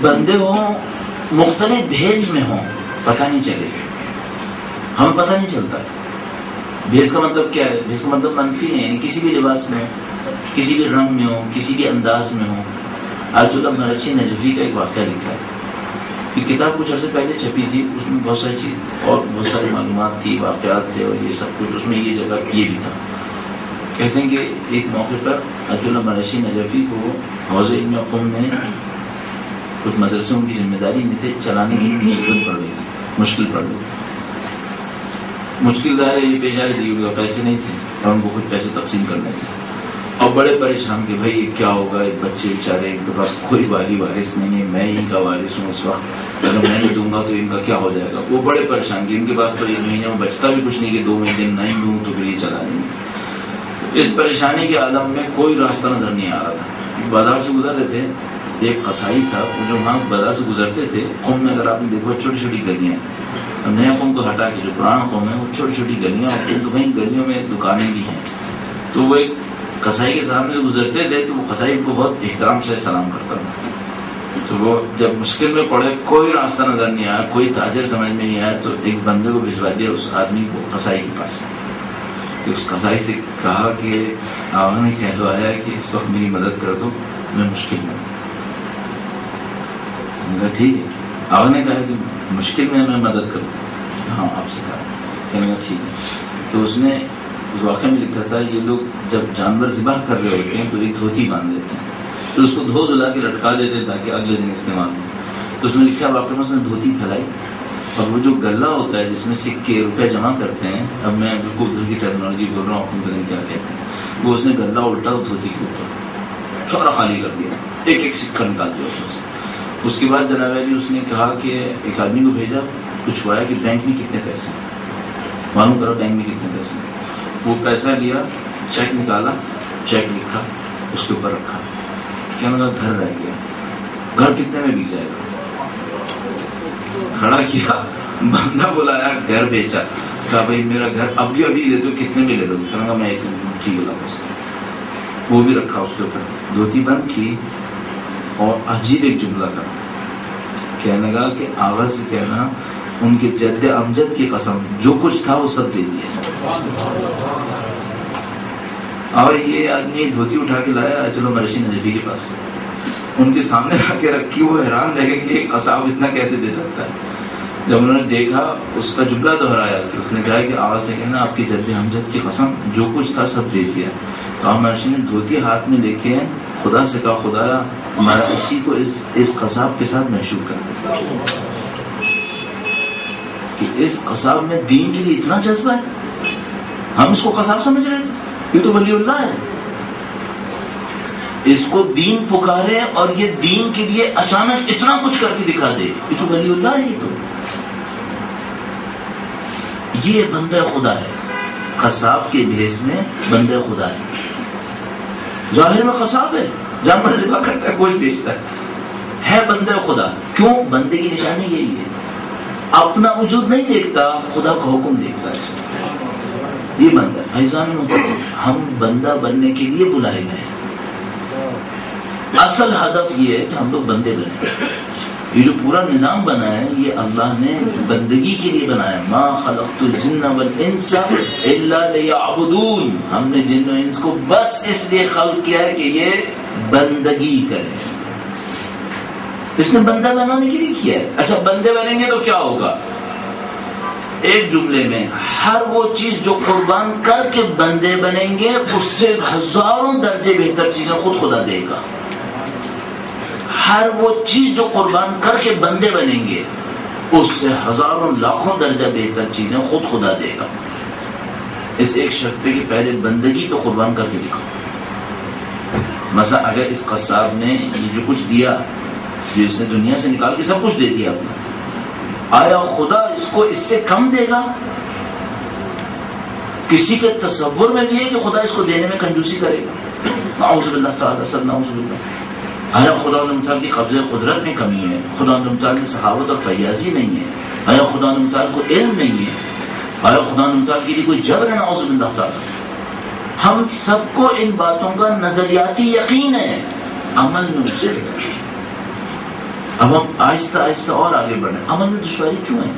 بندے ہوں مختلف بھیس میں ہوں پتہ نہیں چلے گا، ہمیں پتہ نہیں چلتا ہے بھیس کا مطلب کیا ہے. بھیس کا مطلب منفی نہیں ہے، کسی بھی لباس میں ہو، کسی بھی رنگ میں ہو، کسی بھی انداز میں ہو. آیت اللہ مرشی نجفی کا ایک واقعہ لکھا ہے. یہ کتاب کچھ عرصے پہلے چھپی تھی، اس میں بہت ساری چیز اور بہت ساری معلومات تھی، واقعات تھے اور یہ سب کچھ. اس میں یہ جگہ یہ بھی تھا. کہتے ہیں کہ ایک موقع پر آیت اللہ مرشی نجفی کو حوض علم قم میں کچھ مدرسوں کی ذمہ داری میں تھے، چلانے کی مشکل پڑ گئی مشکل پڑ گئی مشکل دار یہ پیش آ رہی تھی، پیسے نہیں تھے اور ان کو کچھ پیسے تقسیم کرنے تھے اور بڑے پریشان کہ بھائی کیا ہوگا، ایک بچے بیچارے ان کے پاس کوئی والی وارث نہیں ہے، میں ہی کا وارث ہوں اس وقت، اگر میں نہیں دوں گا تو ان کا کیا ہو جائے گا. وہ بڑے پریشان کہ ان کے پاس تو ایک مہینے میں بچتا بھی کچھ نہیں کہ دو مہینے نہیں دوں تو پھر یہ چلا دیں گے. اس پریشانی کے عالم میں کوئی راستہ نظر نہیں آ رہا تھا. بازار سے گزر رہے تھے، ایک قصائی تھا وہ جو وہاں بازار سے گزرتے تھے. قوم میں اگر آپ نے دیکھو چھوٹی چھوٹی گلیاں، نئے قوم کو ہٹا کے جو پرانا قوم ہے وہ چھوٹی چھوٹی گلیاں ہوتی ہیں، تو وہیں گلیوں میں دکانیں بھی ہیں. تو وہ ایک قصائی کے سامنے گزرتے تھے تو وہ قصائی کو بہت احترام سے سلام کرتا تھا. تو وہ جب مشکل میں پڑے، کوئی راستہ نظر نہیں آیا، کوئی تاجر سمجھ میں نہیں آیا، تو ایک بندے کو بھجوا دیا اس آدمی کو قصائی کے پاس. اس قصائی سے کہا کہ آقا نے کہلوایا کہ اس وقت میری مدد کر دو، میں مشکل میں. ٹھیک ہے. آقا نے کہا کہ مشکل میں میں مدد کروں. ہاں آپ سے کہا. کہنے کا ٹھیک ہے. تو اس نے اس واقعے میں لکھا تھا یہ لوگ جب جانور ذبح کر رہے ہوتے ہیں تو ایک دھوتی باندھ دیتے ہیں، تو اس کو دھو دھلا کے لٹکا دیتے ہیں تاکہ اگلے دن استعمال ہو. تو اس میں لکھا واقعہ میں اس نے دھوتی پھیلائی اور وہ جو گلہ ہوتا ہے جس میں سکے روپے جمع کرتے ہیں، اب میں بالکل ادھر کی ٹیکنالوجی بول رہا ہوں، آپ کو کیا کہتے ہیں، وہ اس نے گلہ الٹا دھوتی کے اوپر سارا خالی کر دیا، ایک ایک سکہ نکال دیا. اس کے بعد جناب علی اس نے کہا کہ ایک آدمی کو بھیجا، پوچھوایا کہ بینک میں کتنے پیسے ہیں، معلوم کرو بینک میں کتنے پیسے ہیں. وہ پیسہ لیا، چیک نکالا، چیک لکھا، اس کے اوپر رکھا. کہنے لگا گھر رہ گیا. گھر کتنے میں بک جائے گا؟ کھڑا کیا، بندہ بلایا، گھر بیچا. کہا بھائی میرا گھر اب بھی ابھی لے دو، کتنے میں لے لو؟ کہنے لگا میں ایک ٹھیک ہے پیسہ. وہ بھی رکھا اس کے اوپر، دھوتی بند کی اور عجیب ایک جملہ کرا. کہنے لگا کہ آواز سے کہنا ان کے جد امجد کی قسم جو کچھ تھا وہ سب دے دیا. اور یہ آدمی دھوتی اٹھا کے لایا چلو مرشی نجفی کے پاس، ان کے سامنے لا کے رکھی. وہ حیران رہ گئے کہ قصاب اتنا کیسے دے سکتا ہے. جب انہوں نے دیکھا اس کا جملہ دہرایا کہ اس نے کہا کہ آواز سے کہنا آپ کی جد امجد کی قسم جو کچھ تھا سب دے دیا. تو آپ مرشی نے دھوتی ہاتھ میں لے کے خدا سے کہا خدایا ہمارا اسی کو اس اس قصاب کے ساتھ محشور کر دے کہ اس قصاب میں دین کے لیے اتنا جذبہ ہے. ہم اس کو قصاب سمجھ رہے تھے، یہ تو ولی اللہ ہے. اس کو دین پکارے اور یہ دین کے لیے اچانک اتنا کچھ کر کے دکھا دے، یہ تو ولی اللہ ہے. یہ تو یہ بندہ خدا ہے، قصاب کے بھیس میں بندہ خدا ہے. ظاہر میں قصاب ہے، جانور ذبح کرتا ہے، گوشت بیچتا ہے، ہے بندہ خدا. کیوں؟ بندے کی نشانی یہی ہے، اپنا وجود نہیں دیکھتا، خدا کا حکم دیکھتا ہے. یہ بندہ بھائیزان، ہم بندہ بننے کے لیے بلائے گئے ہیں. اصل ہدف یہ ہے کہ ہم لوگ بندے بنے. یہ جو پورا نظام بنا ہے یہ اللہ نے بندگی کے لیے بنایا. ما خلقت الجن والانس الا لیعبدون. ہم نے جن و انس کو بس اس لیے خلق کیا ہے کہ یہ بندگی کرے. اس نے بندہ بنانے کے لیے کیا ہے. اچھا بندے بنیں گے تو کیا ہوگا؟ ایک جملے میں ہر وہ چیز جو قربان کر کے بندے بنیں گے اس سے ہزاروں درجے بہتر چیزیں خود خدا دے گا. ہر وہ چیز جو قربان کر کے بندے بنیں گے اس سے ہزاروں لاکھوں درجہ بہتر چیزیں خود خدا دے گا. اس ایک شرط پہ کہ پہلے بندگی پہ قربان کر کے دکھاؤ. مثلا اگر اس قصاب نے یہ جو کچھ دیا، جو اس نے دنیا سے نکال کے سب کچھ دے دیا اپنا، آیا خدا اس کو اس سے کم دے گا؟ کسی کے تصور میں بھی ہے کہ خدا اس کو دینے میں کنجوسی کرے گا؟ اعوذ باللہ تعالی سن اعوذ باللہ. آیا خدا متعال کی قبضہ قدرت میں کمی ہے؟ خدا متعال کی صحابت اور فیاضی نہیں ہے؟ آیا خدا متعال کو علم نہیں ہے؟ آیا خدا متعال کے لیے کوئی جبر ہے؟ اعوذ باللہ تعالی. ہم سب کو ان باتوں کا نظریاتی یقین ہے، عمل میں اسے اب ہم آہستہ آہستہ اور آگے بڑھیں. عمل میں دشواری کیوں ہے؟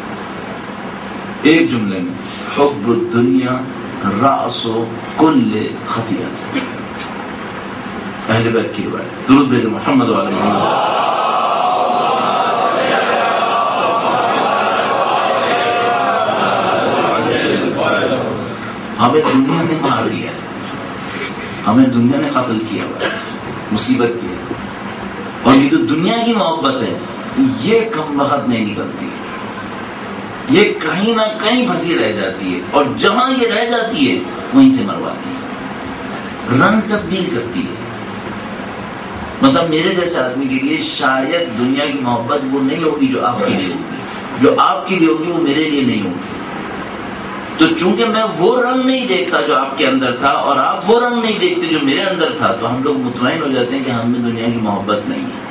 ایک جملے میں حب الدنیا راس کل خطیئت. اہل بیت کی روایت. درود بھیجو محمد وعلی محمد. ہمیں دنیا نے مار دیا ہے, ہمیں دنیا نے قتل کیا ہوا ہے, مصیبت کی ہے. اور یہ جو دنیا کی محبت ہے یہ کم وقت نہیں نکلتی, یہ کہیں نہ کہیں پھنسی رہ جاتی ہے, اور جہاں یہ رہ جاتی ہے وہیں سے مرواتی ہے, رنگ تبدیل کرتی ہے. مثلا میرے جیسے آدمی کے لیے شاید دنیا کی محبت وہ نہیں ہوگی جو آپ کے لیے ہوگی, جو آپ کے لیے ہوگی وہ میرے لیے نہیں ہوگی. تو چونکہ میں وہ رنگ نہیں دیکھتا جو آپ کے اندر تھا, اور آپ وہ رنگ نہیں دیکھتے جو میرے اندر تھا, تو ہم لوگ مطمئن ہو جاتے ہیں کہ ہم میں دنیا کی محبت نہیں ہے.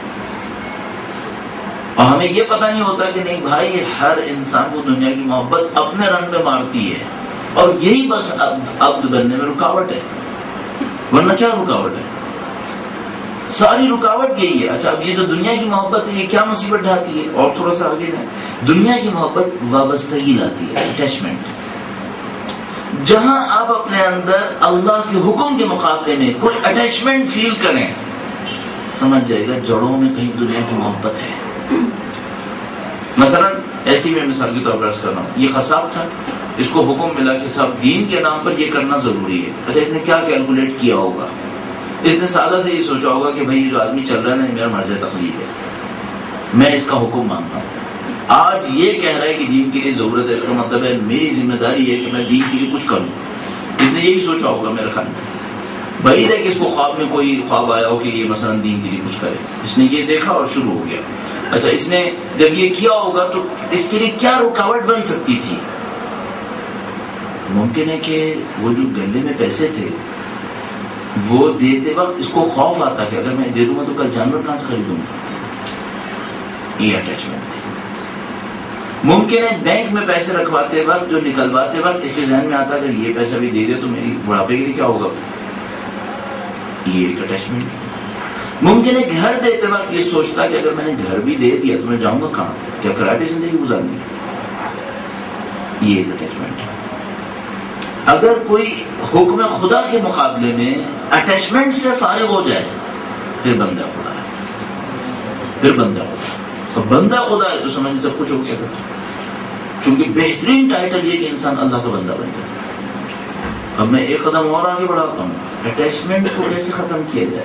اور ہمیں یہ پتہ نہیں ہوتا کہ نہیں بھائی, ہر انسان کو دنیا کی محبت اپنے رنگ میں مارتی ہے, اور یہی بس عبد بننے میں رکاوٹ ہے, ورنہ کیا رکاوٹ ہے؟ ساری رکاوٹ یہی ہے. اچھا اب یہ جو دنیا کی محبت ہے یہ کیا مصیبت ڈالتی ہے؟ اور تھوڑا سا آگے جائیں. دنیا کی محبت وابستگی لاتی ہے, اٹیچمنٹ. جہاں آپ اپنے اندر اللہ کے حکم کے مقابلے میں کوئی اٹیچمنٹ فیل کریں, سمجھ جائے گا جڑوں میں کہیں دنیا کی محبت ہے. مثلا ایسی میں مثال کے طور پر عرض کر رہا ہوں, یہ قصاب تھا, اس کو حکم ملا کہ صاحب دین کے نام پر یہ کرنا ضروری ہے. اچھا اس نے کیا کیلکولیٹ کیا ہوگا؟ اس نے سادہ سے یہ سوچا ہوگا کہ بھائی جو آدمی چل رہا ہے نا میرا مرض تقلید ہے, میں اس کا حکم مانتا ہوں. آج یہ کہہ رہا ہے کہ دین کے لیے ضرورت ہے, اس کا مطلب ہے میری ذمہ داری ہے کہ میں دین کے لیے کچھ کروں. اس نے یہی سوچا ہوگا میرے خیال میں. بعید ہے کہ اس کو خواب میں کوئی خواب آیا ہو کہ یہ مثلا دین کے لیے کچھ کرے. اس نے یہ دیکھا اور شروع ہو گیا. اچھا اس نے جب یہ کیا ہوگا تو اس کے لیے کیا رکاوٹ بن سکتی تھی؟ ممکن ہے کہ وہ جو گلے میں پیسے تھے وہ دیتے وقت اس کو خوف آتا کہ اگر میں دے دوں گا تو کل جانور کہاں سے خریدوں گا. یہ اٹیچمنٹ ہے. ممکن ہے بینک میں پیسے رکھواتے وقت جو نکلواتے وقت اس کے ذہن میں آتا کہ یہ پیسہ بھی دے دے تو میری بڑھاپے کے لیے کیا ہوگا. یہ ایک اٹیچمنٹ ہے. ممکن ہے گھر دیتے وقت یہ سوچتا کہ اگر میں نے گھر بھی دے دیا تو میں جاؤں گا کہاں, کیا کرائے پہ زندگی گزارنی. یہ ایک اٹیچمنٹ ہے. اگر کوئی حکم خدا کے مقابلے میں اٹیچمنٹ سے فارغ ہو جائے پھر بندہ خدا ہے, پھر بندہ خدا ہے. تو بندہ خدا ہے تو سمجھ سب کچھ ہو گیا. کیونکہ بہترین ٹائٹل یہ کہ انسان اللہ کا بندہ بن جائے. اب میں ایک قدم اور آگے بڑھاتا ہوں, اٹیچمنٹ کو کیسے ختم کیا جائے.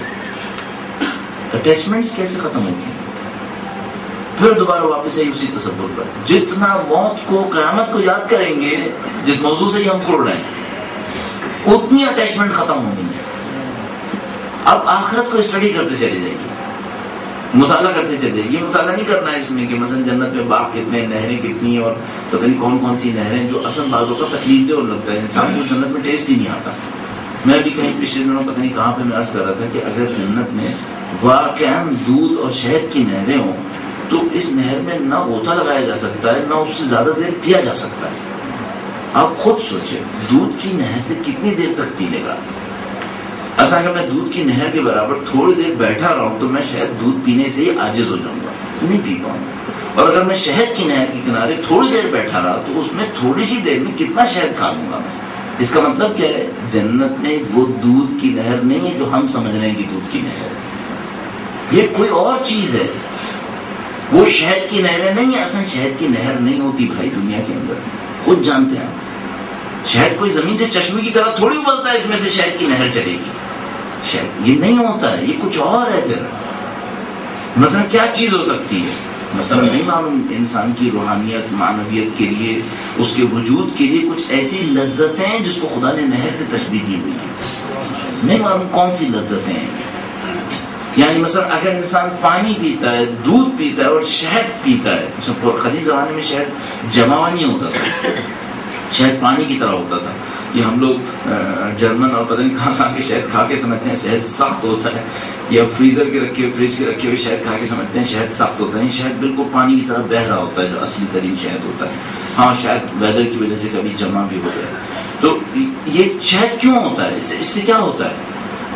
اٹیچمنٹس کیسے ختم ہوتی ہیں؟ پھر دوبارہ واپس آئی اسی تصور پر. جتنا موت کو قیامت کو یاد کریں گے جس موضوع سے ہم کھول رہے ہیں اتنی اٹیچمنٹ ختم ہونی ہے. اب آخرت کو اسٹڈی کرتے چلے جائیے, مطالعہ کرتے چلے جائیے. یہ مطالعہ نہیں کرنا ہے اس میں کہ مثلا جنت میں باغ کتنے, نہریں کتنی, اور پتہ نہیں کون کون سی نہریں, جو اصل بازوں کا تکلیف دہ اور لگتا ہے. انسان کو جنت میں ٹیسٹ ہی نہیں آتا. میں بھی کہیں پچھلے دنوں پتہ نہیں کہاں پہ میں عرض کر رہا تھا کہ اگر جنت میں واقعا دودھ اور شہد کی نہریں ہوں تو اس نہر میں نہ غوطہ لگایا جا سکتا ہے, نہ اس سے زیادہ دیر پیا جا سکتا ہے. آپ خود سوچیں دودھ کی نہر سے کتنی دیر تک پی لے گا. اصل اگر میں دودھ کی نہر کے برابر تھوڑی دیر بیٹھا رہا ہوں تو میں شاید دودھ پینے سے ہی عاجز ہو جاؤں گا, نہیں پی پاؤں گا. اور اگر میں شہد کی نہر کے کنارے تھوڑی دیر بیٹھا رہا تو اس میں تھوڑی سی دیر میں کتنا شہد کھا لوں گا میں. اس کا مطلب کیا ہے, جنت میں وہ دودھ کی نہر نہیں ہے جو ہم سمجھ رہے ہیں کہ دودھ کی نہر ہے. یہ کوئی اور چیز ہے. وہ شہد کی نہریں نہیں ہے. اصل شہد کی نہر نہیں ہوتی بھائی دنیا کے اندر, خود جانتے ہیں. شہد کوئی زمین سے چشمے کی طرح تھوڑی ابلتا ہے اس میں سے شہد کی نہر چلے گی. شہد یہ نہیں ہوتا ہے, یہ کچھ اور ہے. پھر مثلا کیا چیز ہو سکتی ہے؟ مثلا نہیں معلوم انسان کی روحانیت معنویت کے لیے, اس کے وجود کے لیے کچھ ایسی لذتیں جس کو خدا نے نہر سے تشبیہ دی ہوئی ہے. نہیں معلوم کون سی لذتیں ہیں. یعنی مثلا اگر انسان پانی پیتا ہے, دودھ پیتا ہے اور شہد پیتا ہے, قدیم زمانے میں شہد جمع نہیں ہوتا تھا, شہد پانی کی طرح ہوتا تھا. یہ ہم لوگ جرمن اور پتہ نہیں کہاں کھا کے شہد کھا کے سمجھتے ہیں شہد سخت ہوتا ہے, یا فریزر کے رکھے ہوئے فریج کے رکھے ہوئے شہد کھا کے سمجھتے ہیں شہد سخت ہوتا ہے. شہد بالکل پانی کی طرح بہ رہا ہوتا ہے, جو اصلی ترین شہد ہوتا ہے. ہاں شاید ویدر کی وجہ سے کبھی جمع بھی ہو گیا. تو یہ شہد کیوں ہوتا ہے؟ اس سے اس سے کیا ہوتا ہے؟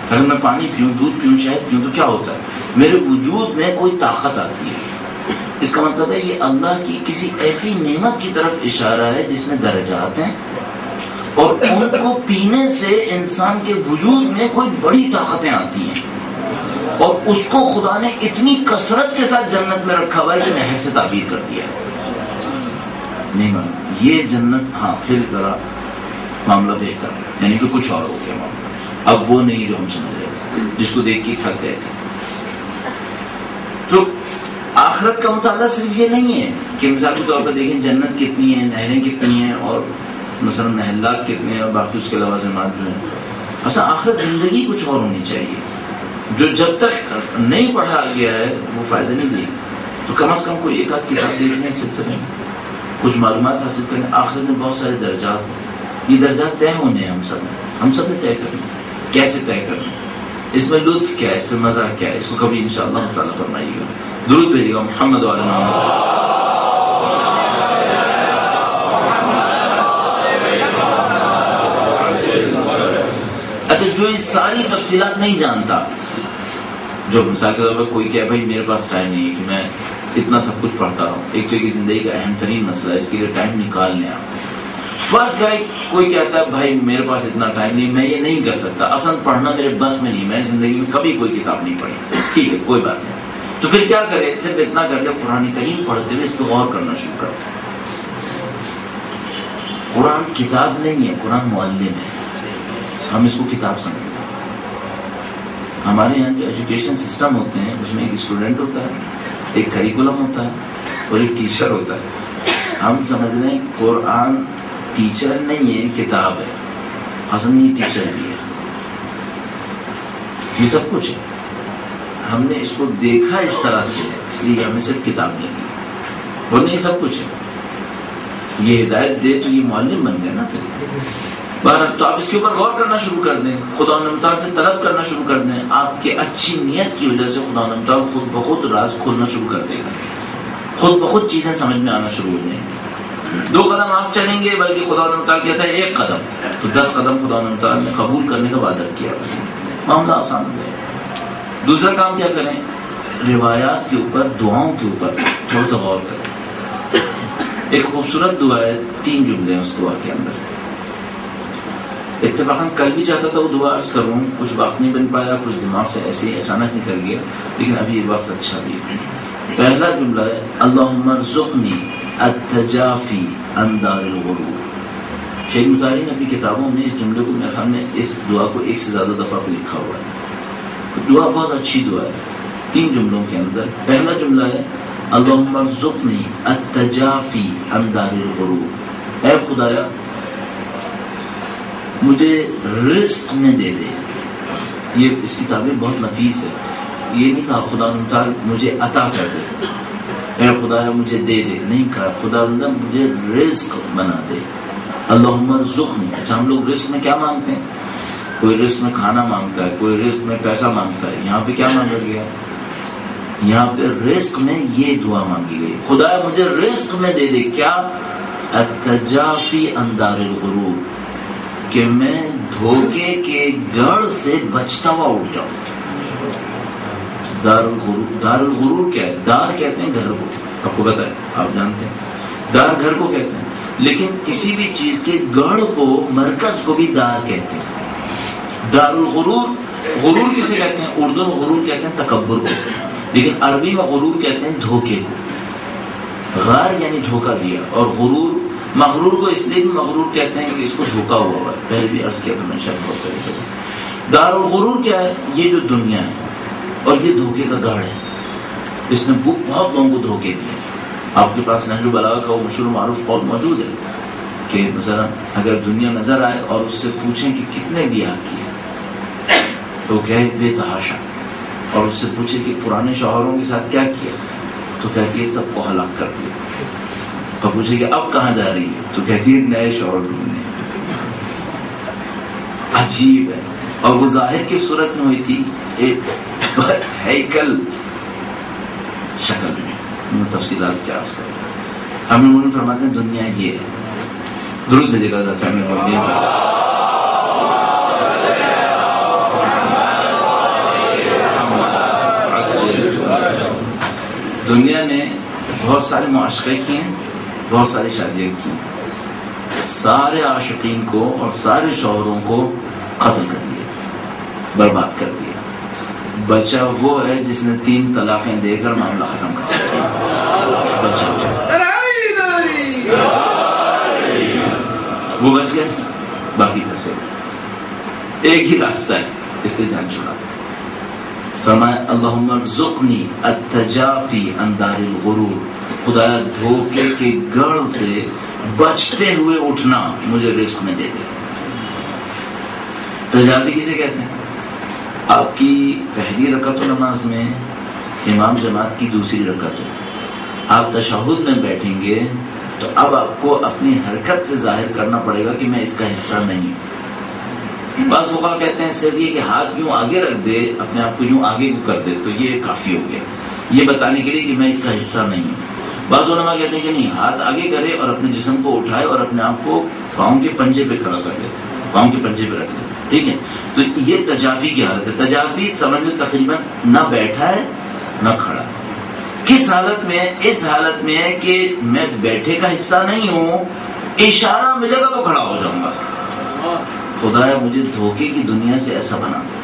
اگر میں پانی پیوں، دودھ پیوں، شہد پیوں تو کیا ہوتا ہے؟ میرے وجود میں کوئی طاقت آتی ہے۔ اس کا مطلب ہے یہ اللہ کی کسی ایسی نعمت کی طرف اشارہ ہے جس میں درجات ہیں، اور ان کو پینے سے انسان کے وجود میں کوئی بڑی طاقتیں آتی ہیں، اور اس کو خدا نے اتنی کثرت کے ساتھ جنت میں رکھا ہوا ہے کہ نہر سے تعبیر کر دیا نہیں مان یہ جنت۔ ہاں پھر ذرا معاملہ بہتر، یعنی کہ کچھ اور ہو گیا معاملہ، اب وہ نہیں جو ہم سمجھ رہے تھے، جس کو دیکھ کے تھک گئے تھے۔ تو آخرت کا مطالعہ صرف یہ نہیں ہے کہ مثال کے طور پر دیکھیں جنت کتنی ہے، نہریں کتنی ہیں، اور مثلا محلات کتنے ہیں، اور باقی اس کے لوازمات جو ہیں۔ اصل آخرت زندگی کچھ اور ہونی چاہیے، جو جب تک نہیں پڑھا گیا ہے وہ فائدہ نہیں دے۔ تو کم از کم کوئی ایک آدھ کتاب دیکھنے اس سلسلے میں کچھ معلومات حاصل کریں۔ آخرت میں بہت سارے درجات ہیں، یہ درجات طے ہونے ہیں، ہم سب نے ہم سب نے طے کرنا۔ کیسے طے کرنا؟ اس میں لطف کیا ہے، اس میں مزہ کیا ہے، اس کو کبھی انشاءاللہ مطالعہ فرمائیے گا، درود بھیجیے گا محمد وعلی محمد۔ اچھا، جو اس ساری تفصیلات نہیں جانتا، جو مثال کے طور پر کوئی کہے بھائی میرے پاس ٹائم نہیں ہے کہ میں اتنا سب کچھ پڑھتا رہوں، ایک تو یہ زندگی کا اہم ترین مسئلہ ہے، اس کے لیے ٹائم نکال لیں آپ۔ فرض کریں کوئی کہتا ہے بھائی میرے پاس اتنا ٹائم نہیں، میں یہ نہیں کر سکتا، اصل پڑھنا میرے بس میں نہیں، میں زندگی میں کبھی کوئی کتاب نہیں پڑھی، ٹھیک ہے کوئی بات نہیں، تو پھر کیا کرے؟ صرف اتنا کر لے قرآن کریم پڑھتے ہوئے اس پہ غور کرنا شروع کر۔ قرآن کتاب نہیں ہے، قرآن معلم ہے، ہم اس کو کتاب سمجھتے ہیں۔ ہمارے یہاں جو ایجوکیشن سسٹم ہوتے ہیں اس میں ایک اسٹوڈنٹ ہوتا ہے، ایک کریکولم ہوتا ہے اور ایک ٹیچر ہوتا ہے۔ ہم سمجھ رہے ہیں قرآن ٹیچر نہیں ہے، کتاب ہے، اصل میں یہ ٹیچر بھی ہے، یہ سب کچھ ہے۔ ہم نے اس کو دیکھا اس طرح سے ہے، اس لیے ہمیں صرف کتاب نہیں دی، اور نہیں سب کچھ ہے۔ یہ ہدایت دے تو یہ معلم بن گیا نا۔ بہرحال تو آپ اس کے اوپر غور کرنا شروع کر دیں، خدا نمتال سے طلب کرنا شروع کر دیں، آپ کے اچھی نیت کی وجہ سے خدا نمتال خود بخود راز کھولنا شروع کر دے گا، خود بخود چیزیں سمجھ میں آنا شروع ہو جائیں گی۔ دو قدم آپ چلیں گے بلکہ خدا نمتال کہتا ہے ایک قدم، تو دس قدم خدا نمتال نے قبول کرنے کا وعدہ کیا، معاملہ آسان ہو جائے گا۔ دوسرا کام کیا کریں؟ روایات کے اوپر، دعاؤں کے اوپر تھوڑا سا غور کریں۔ ایک خوبصورت دعا ہے، تین جملے ہیں اس دعا کے اندر، اتفاقاً کل بھی چاہتا تھا وہ دعا عرض کروں، کچھ وقت نہیں بن پایا، کچھ دماغ سے ایسے ہی اچانک نکل گیا، لیکن ابھی یہ وقت اچھا بھی ہے۔ پہلا جملہ ہے اللہم ارزقنی التجافی عن دار الغرور۔ شیخ مطہری نے اپنی کتابوں میں اس جملے کو میرے خیال میں اس دعا کو ایک سے زیادہ دفعہ پہ لکھا ہوا ہے۔ دعا بہت اچھی دعا ہے، تین جملوں کے اندر پہلا جملہ ہے اللہم ارزقنی التجافی عن دار الغرور، اے خدایا مجھے رزق میں دے دے۔ یہ اس کی تعبیر بہت نفیس ہے، یہ نہیں کہا خدا تعالی مجھے عطا کر دے، اے خدا مجھے دے دے، نہیں کہا خدا مجھے رزق بنا دے۔ اللہم ارزقنی۔ اچھا ہم لوگ رزق میں کیا مانگتے ہیں؟ کوئی رزق میں کھانا مانگتا ہے، کوئی رزق میں پیسہ مانگتا ہے، یہاں پہ کیا مانگا گیا؟ یہاں پہ رزق میں یہ دعا مانگی گئی، خدا مجھے رزق میں دے دے کیا؟ التجافی عن دار الغرور، کہ میں دھوکے کے گڑھ سے بچتا ہوا اٹھ جاؤں۔ دار الغرور، دار الغرور کیا ہے؟ دار کہتے ہیں گھر کو، آپ کو پتا ہے، آپ جانتے ہیں دار گھر کو کہتے ہیں، لیکن کسی بھی چیز کے گڑھ کو، مرکز کو بھی دار کہتے ہیں۔ دار الغرور، غرور کسے کہتے ہیں؟ اردو میں غرور کہتے ہیں تکبر کو، لیکن عربی میں غرور کہتے ہیں دھوکے کو۔ غار یعنی دھوکا دیا، اور غرور، مغرور کو اس لیے بھی مغرور کہتے ہیں کہ اس کو دھوکا ہوا ہوا ہے، پہلے بھی عرض کیا تھا میں شاید بہت طریقے سے۔ دار الغرور کیا ہے؟ یہ جو دنیا ہے اور یہ دھوکے کا گڑھ ہے، اس نے بہت لوگوں کو دھوکے دیے۔ آپ کے پاس نہج البلاغہ کا وہ مشہور معروف قول موجود ہے کہ مثلا اگر دنیا نظر آئے اور اس سے پوچھیں کہ کتنے بیاہ کیے تو کہے بے تحاشا، اور اس سے پوچھے کہ پرانے شوہروں کے ساتھ کیا کیا تو کہتی ہے سب کو ہلاک کر دیا، اور پوچھے کہ اب کہاں جا رہی ہے تو کہتی ہے نئے شوہر ڈھونڈنے۔ عجیب ہے، اور وہ ظاہر کی صورت میں ہوئی تھی ایک ہیکل شکل میں، میں تفصیلات کیا عرض کریں۔ ہم انہوں نے فرماتے ہیں دنیا یہ ہے۔ درود بھیجے گا فیملی دنیا نے بہت سارے معاشقے کیے ہیں، بہت ساری شادیاں کی ہیں، سارے عاشقین کو اور سارے شوہروں کو قتل کر دیا، برباد کر دیا۔ بچہ وہ ہے جس نے تین طلاقیں دے کر معاملہ ختم کر دیا، بچہ وہ بچ گئے، باقی پھنسے۔ ایک ہی راستہ ہے اس سے جان چھڑا۔ فرمایا اللہم ارزقنی التجافی عن دار الغرور، خدایا دھوکے کے گڑھ سے بچتے ہوئے اٹھنا مجھے رزق میں دے دے۔ تجافی کسے کہتے ہیں؟ آپ کی پہلی رکعت نماز میں امام جماعت کی دوسری رکعت ہے، آپ تشہد میں بیٹھیں گے تو اب آپ کو اپنی حرکت سے ظاہر کرنا پڑے گا کہ میں اس کا حصہ نہیں ہوں۔ بعض فقہا کہتے ہیں صرف یہ کہ ہاتھ یوں آگے رکھ دے، اپنے آپ کو یوں آگے کو کر دے تو یہ کافی ہو گیا، یہ بتانے کے لیے کہ میں اس کا حصہ نہیں ہوں۔ بعض علماء کہتے ہیں کہ نہیں، ہاتھ آگے کرے اور اپنے جسم کو اٹھائے اور اپنے آپ کو پاؤں کے پنجے پہ کھڑا کر دے، پاؤں کے پنجے پہ رکھ دے، ٹھیک ہے؟ تو یہ تجافی کی حالت ہے۔ تجافی سمجھ لو تقریباً نہ بیٹھا ہے نہ کھڑا۔ کس حالت میں؟ اس حالت میں ہے کہ میں بیٹھے کا حصہ نہیں ہوں، اشارہ ملے گا تو کھڑا ہو جاؤں گا۔ خدایا مجھے دھوکے کی دنیا سے ایسا بنا دے۔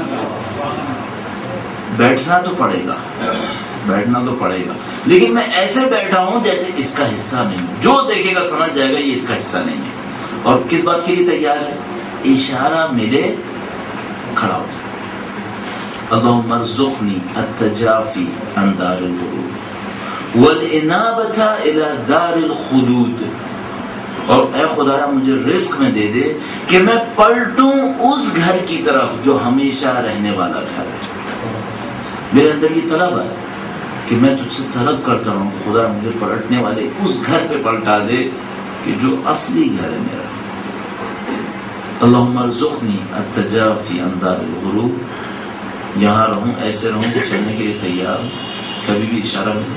بیٹھنا تو پڑے گا، بیٹھنا تو پڑے گا، لیکن میں ایسے بیٹھا ہوں جیسے اس کا حصہ نہیں ہوں، جو دیکھے گا سمجھ جائے گا یہ اس کا حصہ نہیں ہے۔ اور کس بات کے لیے تیار ہے؟ اشارہ ملے کھڑا ہو جائے۔ اللہم ارزقنی التجافی عن دار الغرور والانابۃ الی دار الخلود، اور اے خدایا مجھے رزق میں دے دے کہ میں پلٹوں اس گھر کی طرف جو ہمیشہ رہنے والا گھر ہے۔ میرے اندر یہ طلب ہے کہ میں تجھ سے طلب کرتا ہوں خدا مجھے پلٹنے والے اس گھر پہ پلٹا دے کہ جو اصلی گھر ہے میرا۔ اللہم ارزقنی التجافی عن دار الغرور، یہاں رہوں، ایسے رہوں کہ چلنے کے لیے تیار، کبھی بھی اشارہ ملے۔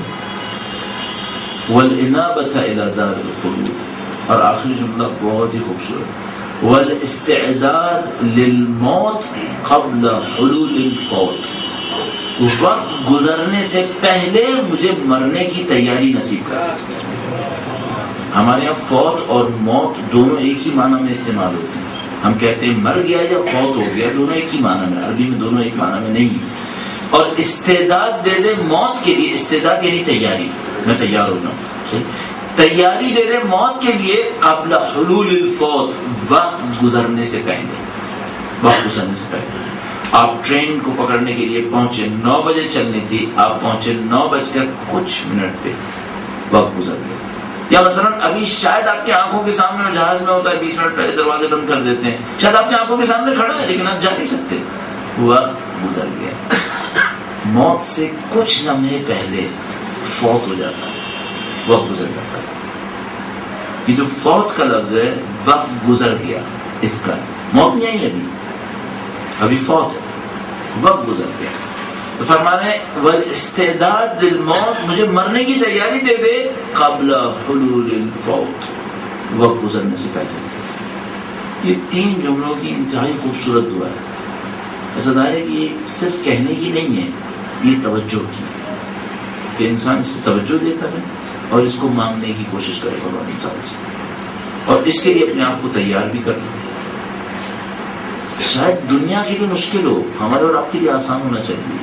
والانابۃ الی دار الخلود، اور آخری جملہ بہت ہی خوبصورت، والاستعداد للموت قبل حلول الفوت، وقت گزرنے سے پہلے مجھے مرنے کی تیاری نصیب کر۔ ہمارے یہاں فوت اور موت دونوں ایک ہی معنی میں استعمال ہوتے ہیں، ہم کہتے ہیں مر گیا یا فوت ہو گیا، دونوں ایک ہی معنی میں، عربی میں دونوں ایک معنی میں نہیں ہے۔ اور استعداد دے دے موت کے لیے، استعداد یعنی تیاری، میں تیار ہو جاؤں، تیاری دے دے موت کے لیے قبل حلول الفوت، وقت گزرنے سے پہلے، وقت گزرنے سے پہلے۔ آپ ٹرین کو پکڑنے کے لیے پہنچے، نو بجے چلنی تھی، آپ پہنچے نو بج کر کچھ منٹ پہ، وقت گزر گیا۔ یا مثلا ابھی شاید آپ کی آنکھوں کے سامنے جہاز میں ہوتا ہے، بیس منٹ پہلے دروازے بند کر دیتے ہیں، شاید آپ کی آنکھوں کے سامنے کھڑا ہے لیکن آپ جا نہیں سکتے، وقت گزر گیا۔ موت سے کچھ لمحے پہلے فوت ہو جاتا ہے، وقت گزر جاتا ہے۔ یہ جو فوت کا لفظ ہے، وقت گزر گیا، اس کا موت نہیں آئی ابھی، ابھی فوت ہے، وقت گزر گیا۔ تو فرمانے والاستعداد للموت، مجھے مرنے کی تیاری دے دے قبل حلول الفوت، وقت گزرنے سے پہلے۔ یہ تین جملوں کی انتہائی خوبصورت دعا ہے۔ ایسا ظاہر ہے کہ یہ صرف کہنے کی نہیں ہے، یہ توجہ کی ہے کہ انسان اس کو توجہ دیتا ہے اور اس کو مانگنے کی کوشش کرے گا اللہ تعالیٰ سے، اور اس کے لیے اپنے آپ کو تیار بھی کر لے۔ شاید دنیا کی بھی مشکل ہو، ہمارے اور آپ کے لیے آسان ہونا چاہیے۔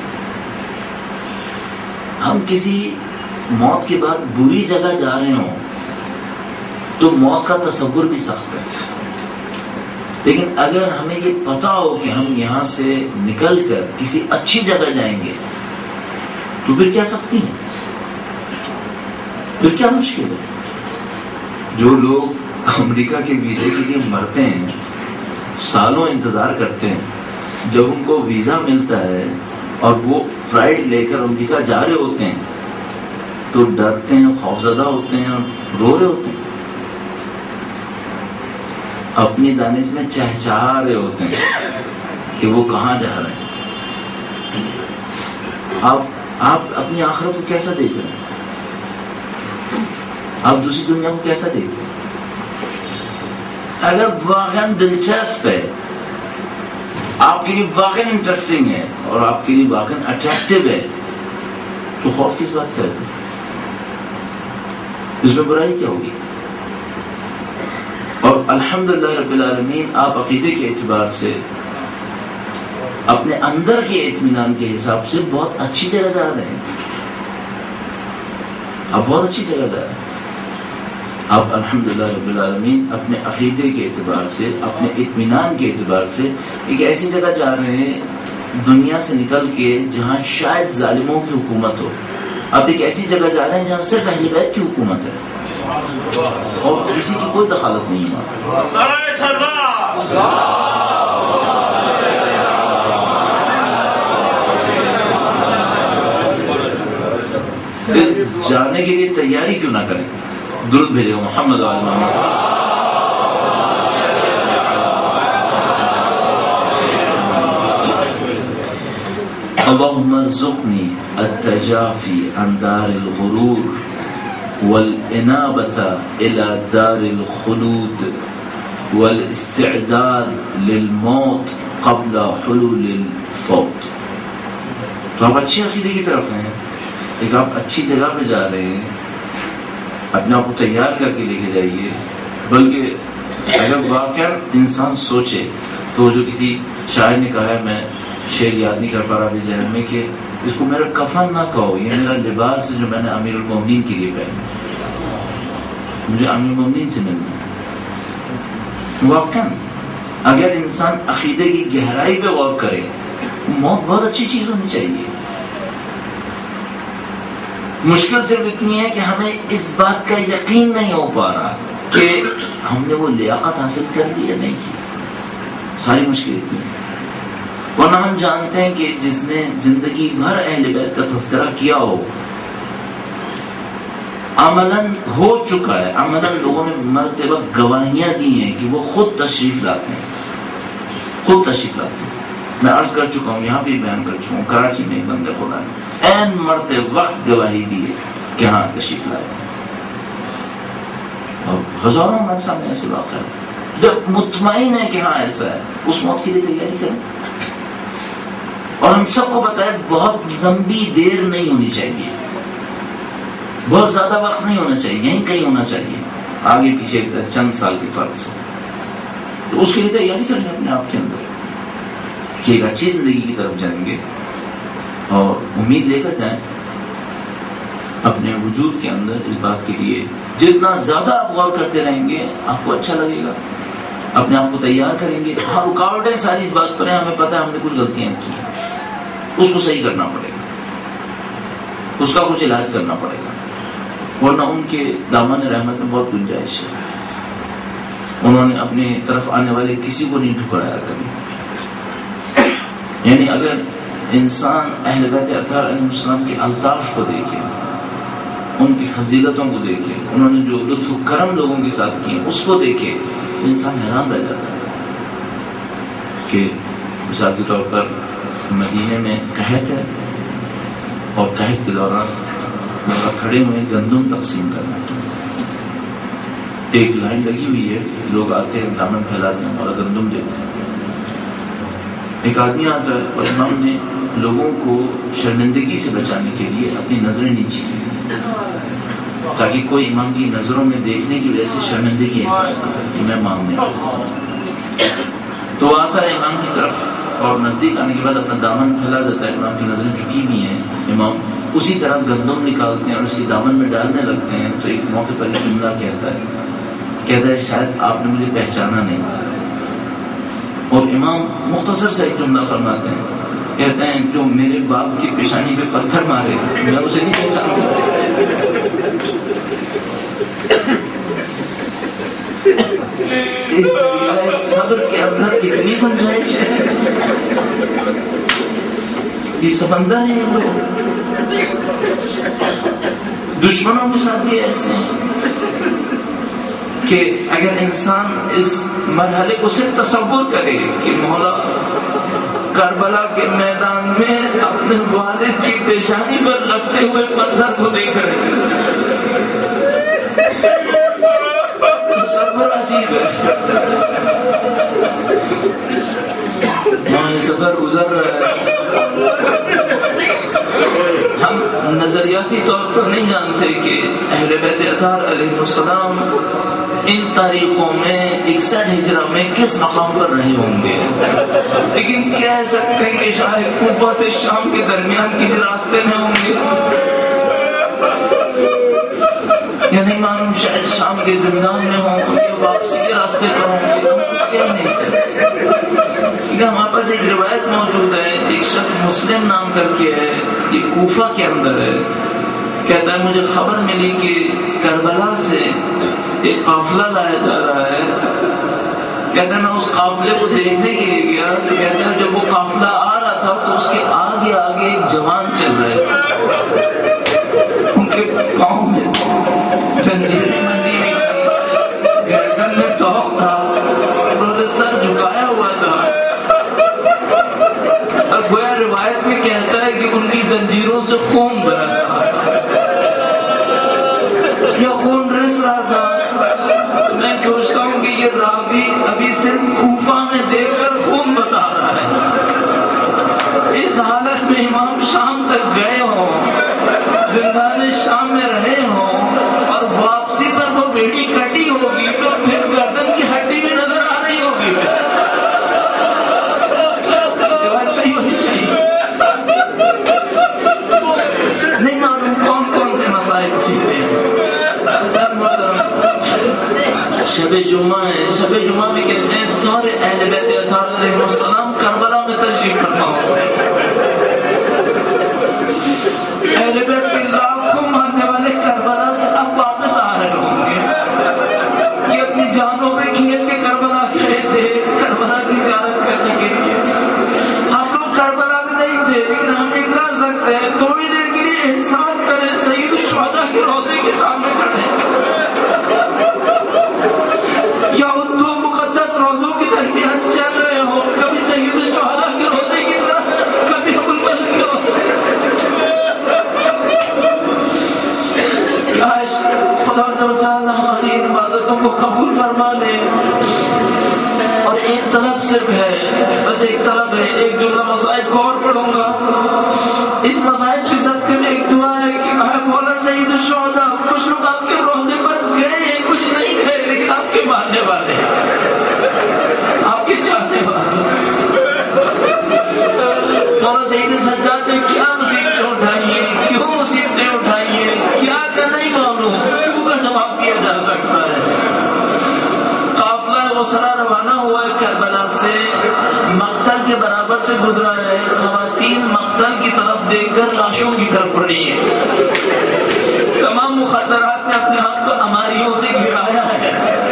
ہم کسی موت کے بعد بری جگہ جا رہے ہوں تو موت کا تصور بھی سخت ہے، لیکن اگر ہمیں یہ پتا ہو کہ ہم یہاں سے نکل کر کسی اچھی جگہ جائیں گے تو پھر کیا سختی ہے، پھر کیا مشکل ہے۔ جو لوگ امریکہ کے ویزے کے لیے مرتے ہیں، سالوں انتظار کرتے ہیں، جب ان کو ویزا ملتا ہے اور وہ فلائٹ لے کر امریکہ جا رہے ہوتے ہیں تو ڈرتے ہیں، خوفزدہ ہوتے ہیں اور رو رہے ہوتے ہیں، اپنی دانش میں چہچہا رہے ہوتے ہیں کہ وہ کہاں جا رہے ہیں۔ آپ آپ اپنی آخرت کو کیسا دیکھ رہے ہیں؟ آپ دوسری دنیا کو کیسا دیکھتے ہیں؟ اگر واقعاً دلچسپ ہے، آپ کے لیے واقعاً انٹرسٹنگ ہے اور آپ کے لیے واقعاً اٹریکٹیو ہے تو خوف کس بات کا ہے؟ اس میں برائی کیا ہوگی؟ اور الحمدللہ رب العالمین آپ عقیدے کے اعتبار سے اپنے اندر کے اطمینان کے حساب سے بہت اچھی جگہ جا رہے ہیں. آپ بہت اچھی جگہ جا رہے ہیں. آپ الحمدللہ رب العالمین اپنے عقیدے کے اعتبار سے، اپنے اطمینان کے اعتبار سے ایک ایسی جگہ جا رہے ہیں دنیا سے نکل کے جہاں شاید ظالموں کی حکومت ہو. آپ ایک ایسی جگہ جا رہے ہیں جہاں صرف اہل بیت کی حکومت ہے اور کسی کی کوئی دخالت نہیں ہے. جانے کے لیے تیاری کیوں نہ کریں؟ درود بھیجو محمد و آل محمد. اللهم ارزقني التجافي عن دار الغرور والإنابة إلى دار الخلود والاستعداد للموت قبل حلول الفوت. تو آپ اچھی عقیدے کی طرف ہیں، ایک آپ اچھی جگہ پہ جا رہے ہیں، اپنے آپ کو تیار کر کے لے کے جائیے. بلکہ اگر واقعا انسان سوچے تو جو کسی شاعر نے کہا ہے، میں شعر یاد نہیں کر پا رہا ابھی ذہن میں، کہ اس کو میرا کفن نہ کہو، یہ میرا لباس ہے جو میں نے امیر المومنین کے لیے پہنا، مجھے امیر المومنین سے ملنا. واقعا اگر انسان عقیدے کی گہرائی پہ غور کرے، موت بہت اچھی چیز ہونی چاہیے. مشکل صرف اتنی ہے کہ ہمیں اس بات کا یقین نہیں ہو پا رہا کہ ہم نے وہ لیاقت حاصل کر لی یا نہیں کی. ساری مشکل اتنی ہے. ورنہ ہم جانتے ہیں کہ جس نے زندگی بھر اہل بیت کا تذکرہ کیا ہو، عملاً ہو چکا ہے، عملاً لوگوں نے مرتے وقت گواہیاں دی ہیں کہ وہ خود تشریف لاتے ہیں، خود تشریف لاتے ہیں. میں عرض کر چکا ہوں، یہاں بھی بیان کر چکا ہوں، کراچی میں ایک بندے خدا نے عین مرتے وقت گواہی دی ہے کہ ہاں تشریف لائے. اور ہزاروں ہمارے سامنے ایسے واقع ہے. جب مطمئن ہے کہ ہاں ایسا ہے، اس موت کے لیے تیاری کریں. اور ہم سب کو بتائے بہت لمبی دیر نہیں ہونی چاہیے، بہت زیادہ وقت نہیں ہونا چاہیے، یہیں کہیں ہونا چاہیے، آگے پیچھے چند سال کے فرق سے. تو اس کے لیے تیاری کریں اپنے آپ کے اندر کہ ایک اچھی زندگی کی طرف جائیں گے، اور امید لے کر جائیں اپنے وجود کے اندر. اس بات کے لیے جتنا زیادہ آپ غور کرتے رہیں گے آپ کو اچھا لگے گا، اپنے آپ کو تیار کریں گے. ہاں رکاوٹیں ساری اس بات پر ہیں، ہمیں پتہ ہے ہم نے کچھ غلطیاں کی ہیں، اس کو صحیح کرنا پڑے گا، اس کا کچھ علاج کرنا پڑے گا. ورنہ ان کے دامن رحمت میں بہت گنجائش ہے. انہوں نے اپنی طرف آنے والے کسی کو نہیں ٹھکرایا کبھی. یعنی اگر انسان اہل بیت اطہار علیہ السلام کے الطاف کو دیکھے، ان کی فضیلتوں کو دیکھے، انہوں نے جو لطف و کرم لوگوں کے ساتھ کیے اس کو دیکھے، انسان حیران رہ جاتا ہے. کہ مثال کے طور پر مدینے میں قحط ہے، اور قحط کے دوران لوگ کھڑے ہوئے گندم تقسیم کرنا، ایک لائن لگی ہوئی ہے، لوگ آتے ہیں دامن پھیلاتے ہیں اور گندم دیتے ہیں. ایک آدمی آتا ہے اور امام نے لوگوں کو شرمندگی سے بچانے کے لیے اپنی نظریں نیچی کی، تاکہ کوئی امام کی نظروں میں دیکھنے کی وجہ سے شرمندگی احساس نہ کرے کہ میں مانگنے. تو آتا ہے امام کی طرف اور نزدیک آنے کے بعد اپنا دامن پھیلا دیتا ہے. امام کی نظریں جھکی ہوئی ہیں، امام اسی طرح گندم نکالتے ہیں اور اس کی دامن میں ڈالنے لگتے ہیں. تو ایک موقع پر یہ جملہ کہتا ہے کہتا ہے شاید آپ نے مجھے پہچانا نہیں. اور امام مختصر سے ایک جملہ فرماتے ہیں، کہتے ہیں جو میرے باپ کی پیشانی پہ پتھر مارے میں اسے نہیں پہچانتا. اس صبر کے اندر اتنی گنجائش ہے، یہ سمندر ہے. لوگ دشمنوں کے ساتھ بھی ایسے ہیں کہ اگر انسان اس مرحلے کو صرف تصور کرے کہ مولا کربلا کے میدان میں اپنے والد کی پیشانی پر لگتے ہوئے پتھر کو دیکھ رہے تصور عجیب ہے. وہاں یہ سفر گزر رہا ہے، ہم نظر نظریاتی طور پر نہیں جانتے کہ اہل بیت اطہار علیہ السلام ان تاریخوں میں اکسٹھ ہجرہ میں کس مقام پر رہے ہوں گے، لیکن کہہ سکتے ہیں کہ شاید کوفہ سے شام کے درمیان کسی راستے میں ہوں گے، یا نہیں معلوم شاید شام کے زندان میں ہوں یا واپسی کے راستے پر ہوں گے، ہم کہہ نہیں سکتے۔ ہمارے پاس ایک روایت موجود ہے، ایک شخص مسلم نام کر کے ہے، یہ کوفہ کے اندر ہے، کہتا ہے مجھے خبر ملی کہ کربلا سے ایک قافلہ لایا جا رہا ہے، کہتا ہے میں اس قافلے کو دیکھنے کے لیے گیا، تو کہتا ہے جب وہ قافلہ آ رہا تھا تو اس کے آگے آگے ایک جوان چل رہے تھے، ان کے پاؤں میں زنجیریں بندھی ہوئی، گردن میں توق تھا، سر جھکایا ہوا تھا، اور گویا روایت میں کہتا ہے کہ ان کی زنجیروں سے خون برس رہا تھا یا خون رس رہا تھا۔ میں سوچتا ہوں کہ یہ راوی ابھی صرف کوفہ میں دیکھ کر خون بتا رہا ہے، اس حالت میں امام شام تک گئے ہوں، زندان شام میں رہے ہوں، اور واپسی پر وہ بیڑی کٹی ہوگی تو پھر گردن کی ہڈی بھی نظر آ رہی ہوگی، بات صحیح ہونی چاہیے۔ نہیں معلوم کون کون سے مسائل چھیڑے ہیں۔ شب جمعہ ہے، شب جمعہ میں کہتے ہیں سارے اہل بیت اطہار علیہ السلام کربلا میں تشریف فرما ہوتے ہیں، اہل بیت کے لاکھوں ماننے والے کربلا سے اب واپس آ رہے ہوں گے، یہ اپنی جانوں پہ کھیل کے کربلا گئے تھے کربلا کی زیارت کرنے کے لیے۔ ہم لوگ کربلا میں نہیں تھے، لیکن ہم یہ کر سکتے ہیں تھوڑی دیر کے لیے احساس کریں سید الشہداء کے روضے کے سامنے کھڑے یا ان دو مقدس روزوں کے درمیان چل رہے ہو، کبھی سید الشہداء کے روضے کی طرف، کبھی ابو الفضل کے روضے۔ کاش خدا تعالی ہماری عبادتوں کو قبول فرما لے۔ اور ایک طلب صرف ہے، بس ایک طلب ہے، ایک جملہ مصائب کو اور پڑھوں گا، اس مصائب کے صدقے میں ایک دعا ہے کہ اے مولا سید الشہداء، کچھ لوگ آپ کے روضے پر گئے ہیں، کچھ نہیں گئے، لیکن آپ کے ماننے والے ہیں، آپ کے چاہنے والے ہیں۔ مولا سید سجاد نے کیا مصیبتیں اٹھائی ہیں، کیوں مصیبتیں اٹھائی ہیں، کیا کا نہیں معلوم، کیوں کا جواب دیا جا سکتا ہے۔ قافلہ اسرا روانہ ہوا ہے کربلا سے، مقتل کے برابر سے گزرا ہے، خواتین مقتل کی طرف دیکھ کر لاشوں کی طرف پڑی ہیں، تمام مخدرات نے اپنے آپ کو اماریوں سے گرایا ہے۔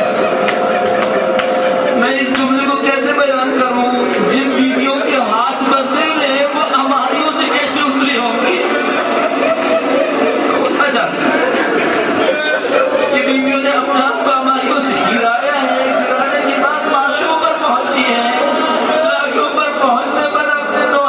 میں اس جملے کو کیسے بیان کروں، جن بیویوں کے ہاتھ بندھے ہوئے ہیں وہ اماریوں سے کیسے اتری ہوں گی، اتنا چاہتا کہ بیویوں نے اپنے آپ کو اماریوں سے گرایا ہے، گرانے کی بات لاشوں پر پہنچی ہے، لاشوں پر پہنچنے پر اپنے دو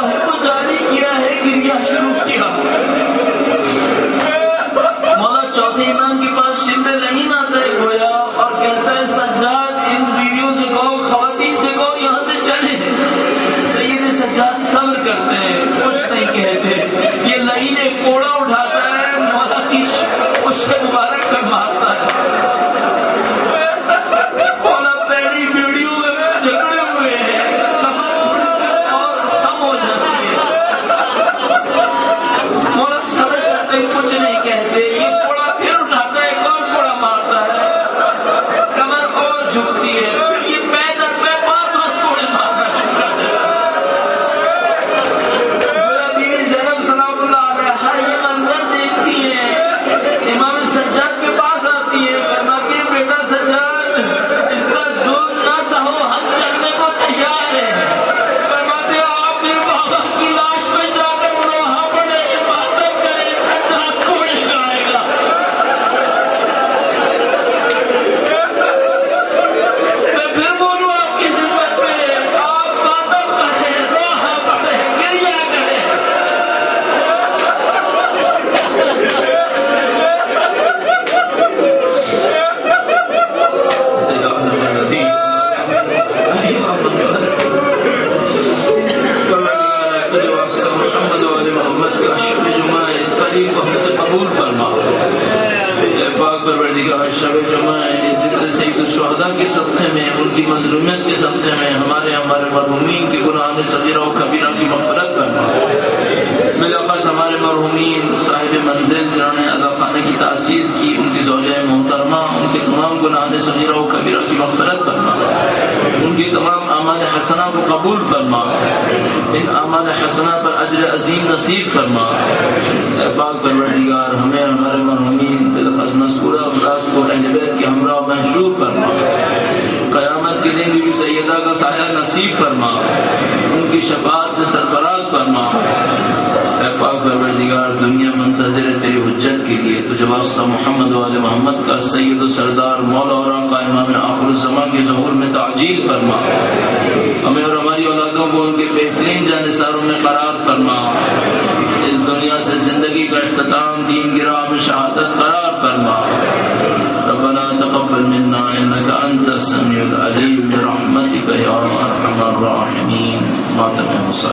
مرحومین کے گناہ صغیرہ و کبیرہ کی مغفرت فرما. بالاخص ہمارے مرحومین صاحب منزل جنہوں نے ادا خانے کی تاسیس کی، ان کی زوجہ محترمہ، ان کے تمام گناہ صغیرہ و کبیرہ کی مغفرت فرما. ان کی تمام اعمال حسنہ کو قبول فرما. ان اعمال حسنہ پر اجر عظیم نصیب فرما. اے پاک پروردگار، ہمیں ہمارے مرحومین بالاخص مذکورہ افراد کو اہل بیت کے ہمراہ محشور فرما. قیامت کے دن بھی سیدہ کا سایہ نصیب فرما. ان کی شفاعت سے سرفراز فرما. اے پاک پروردگار، دنیا منتظر ہے تیری حجت کے لیے. تو جب واسطہ محمد والے محمد کا سید و سردار مولا اور آقا امام آخر الزمان کے ظہور میں تعجیل فرما. ہمیں اور ہماری اولادوں کو ان کے بہترین جانثاروں میں قرار فرما. اس دنیا سے زندگی کا اختتام دین کی راہ میں شہادت قرار فرما. ربنا تقبل منا انك انت السميع العليم برحمتك يا ارحم الراحمين.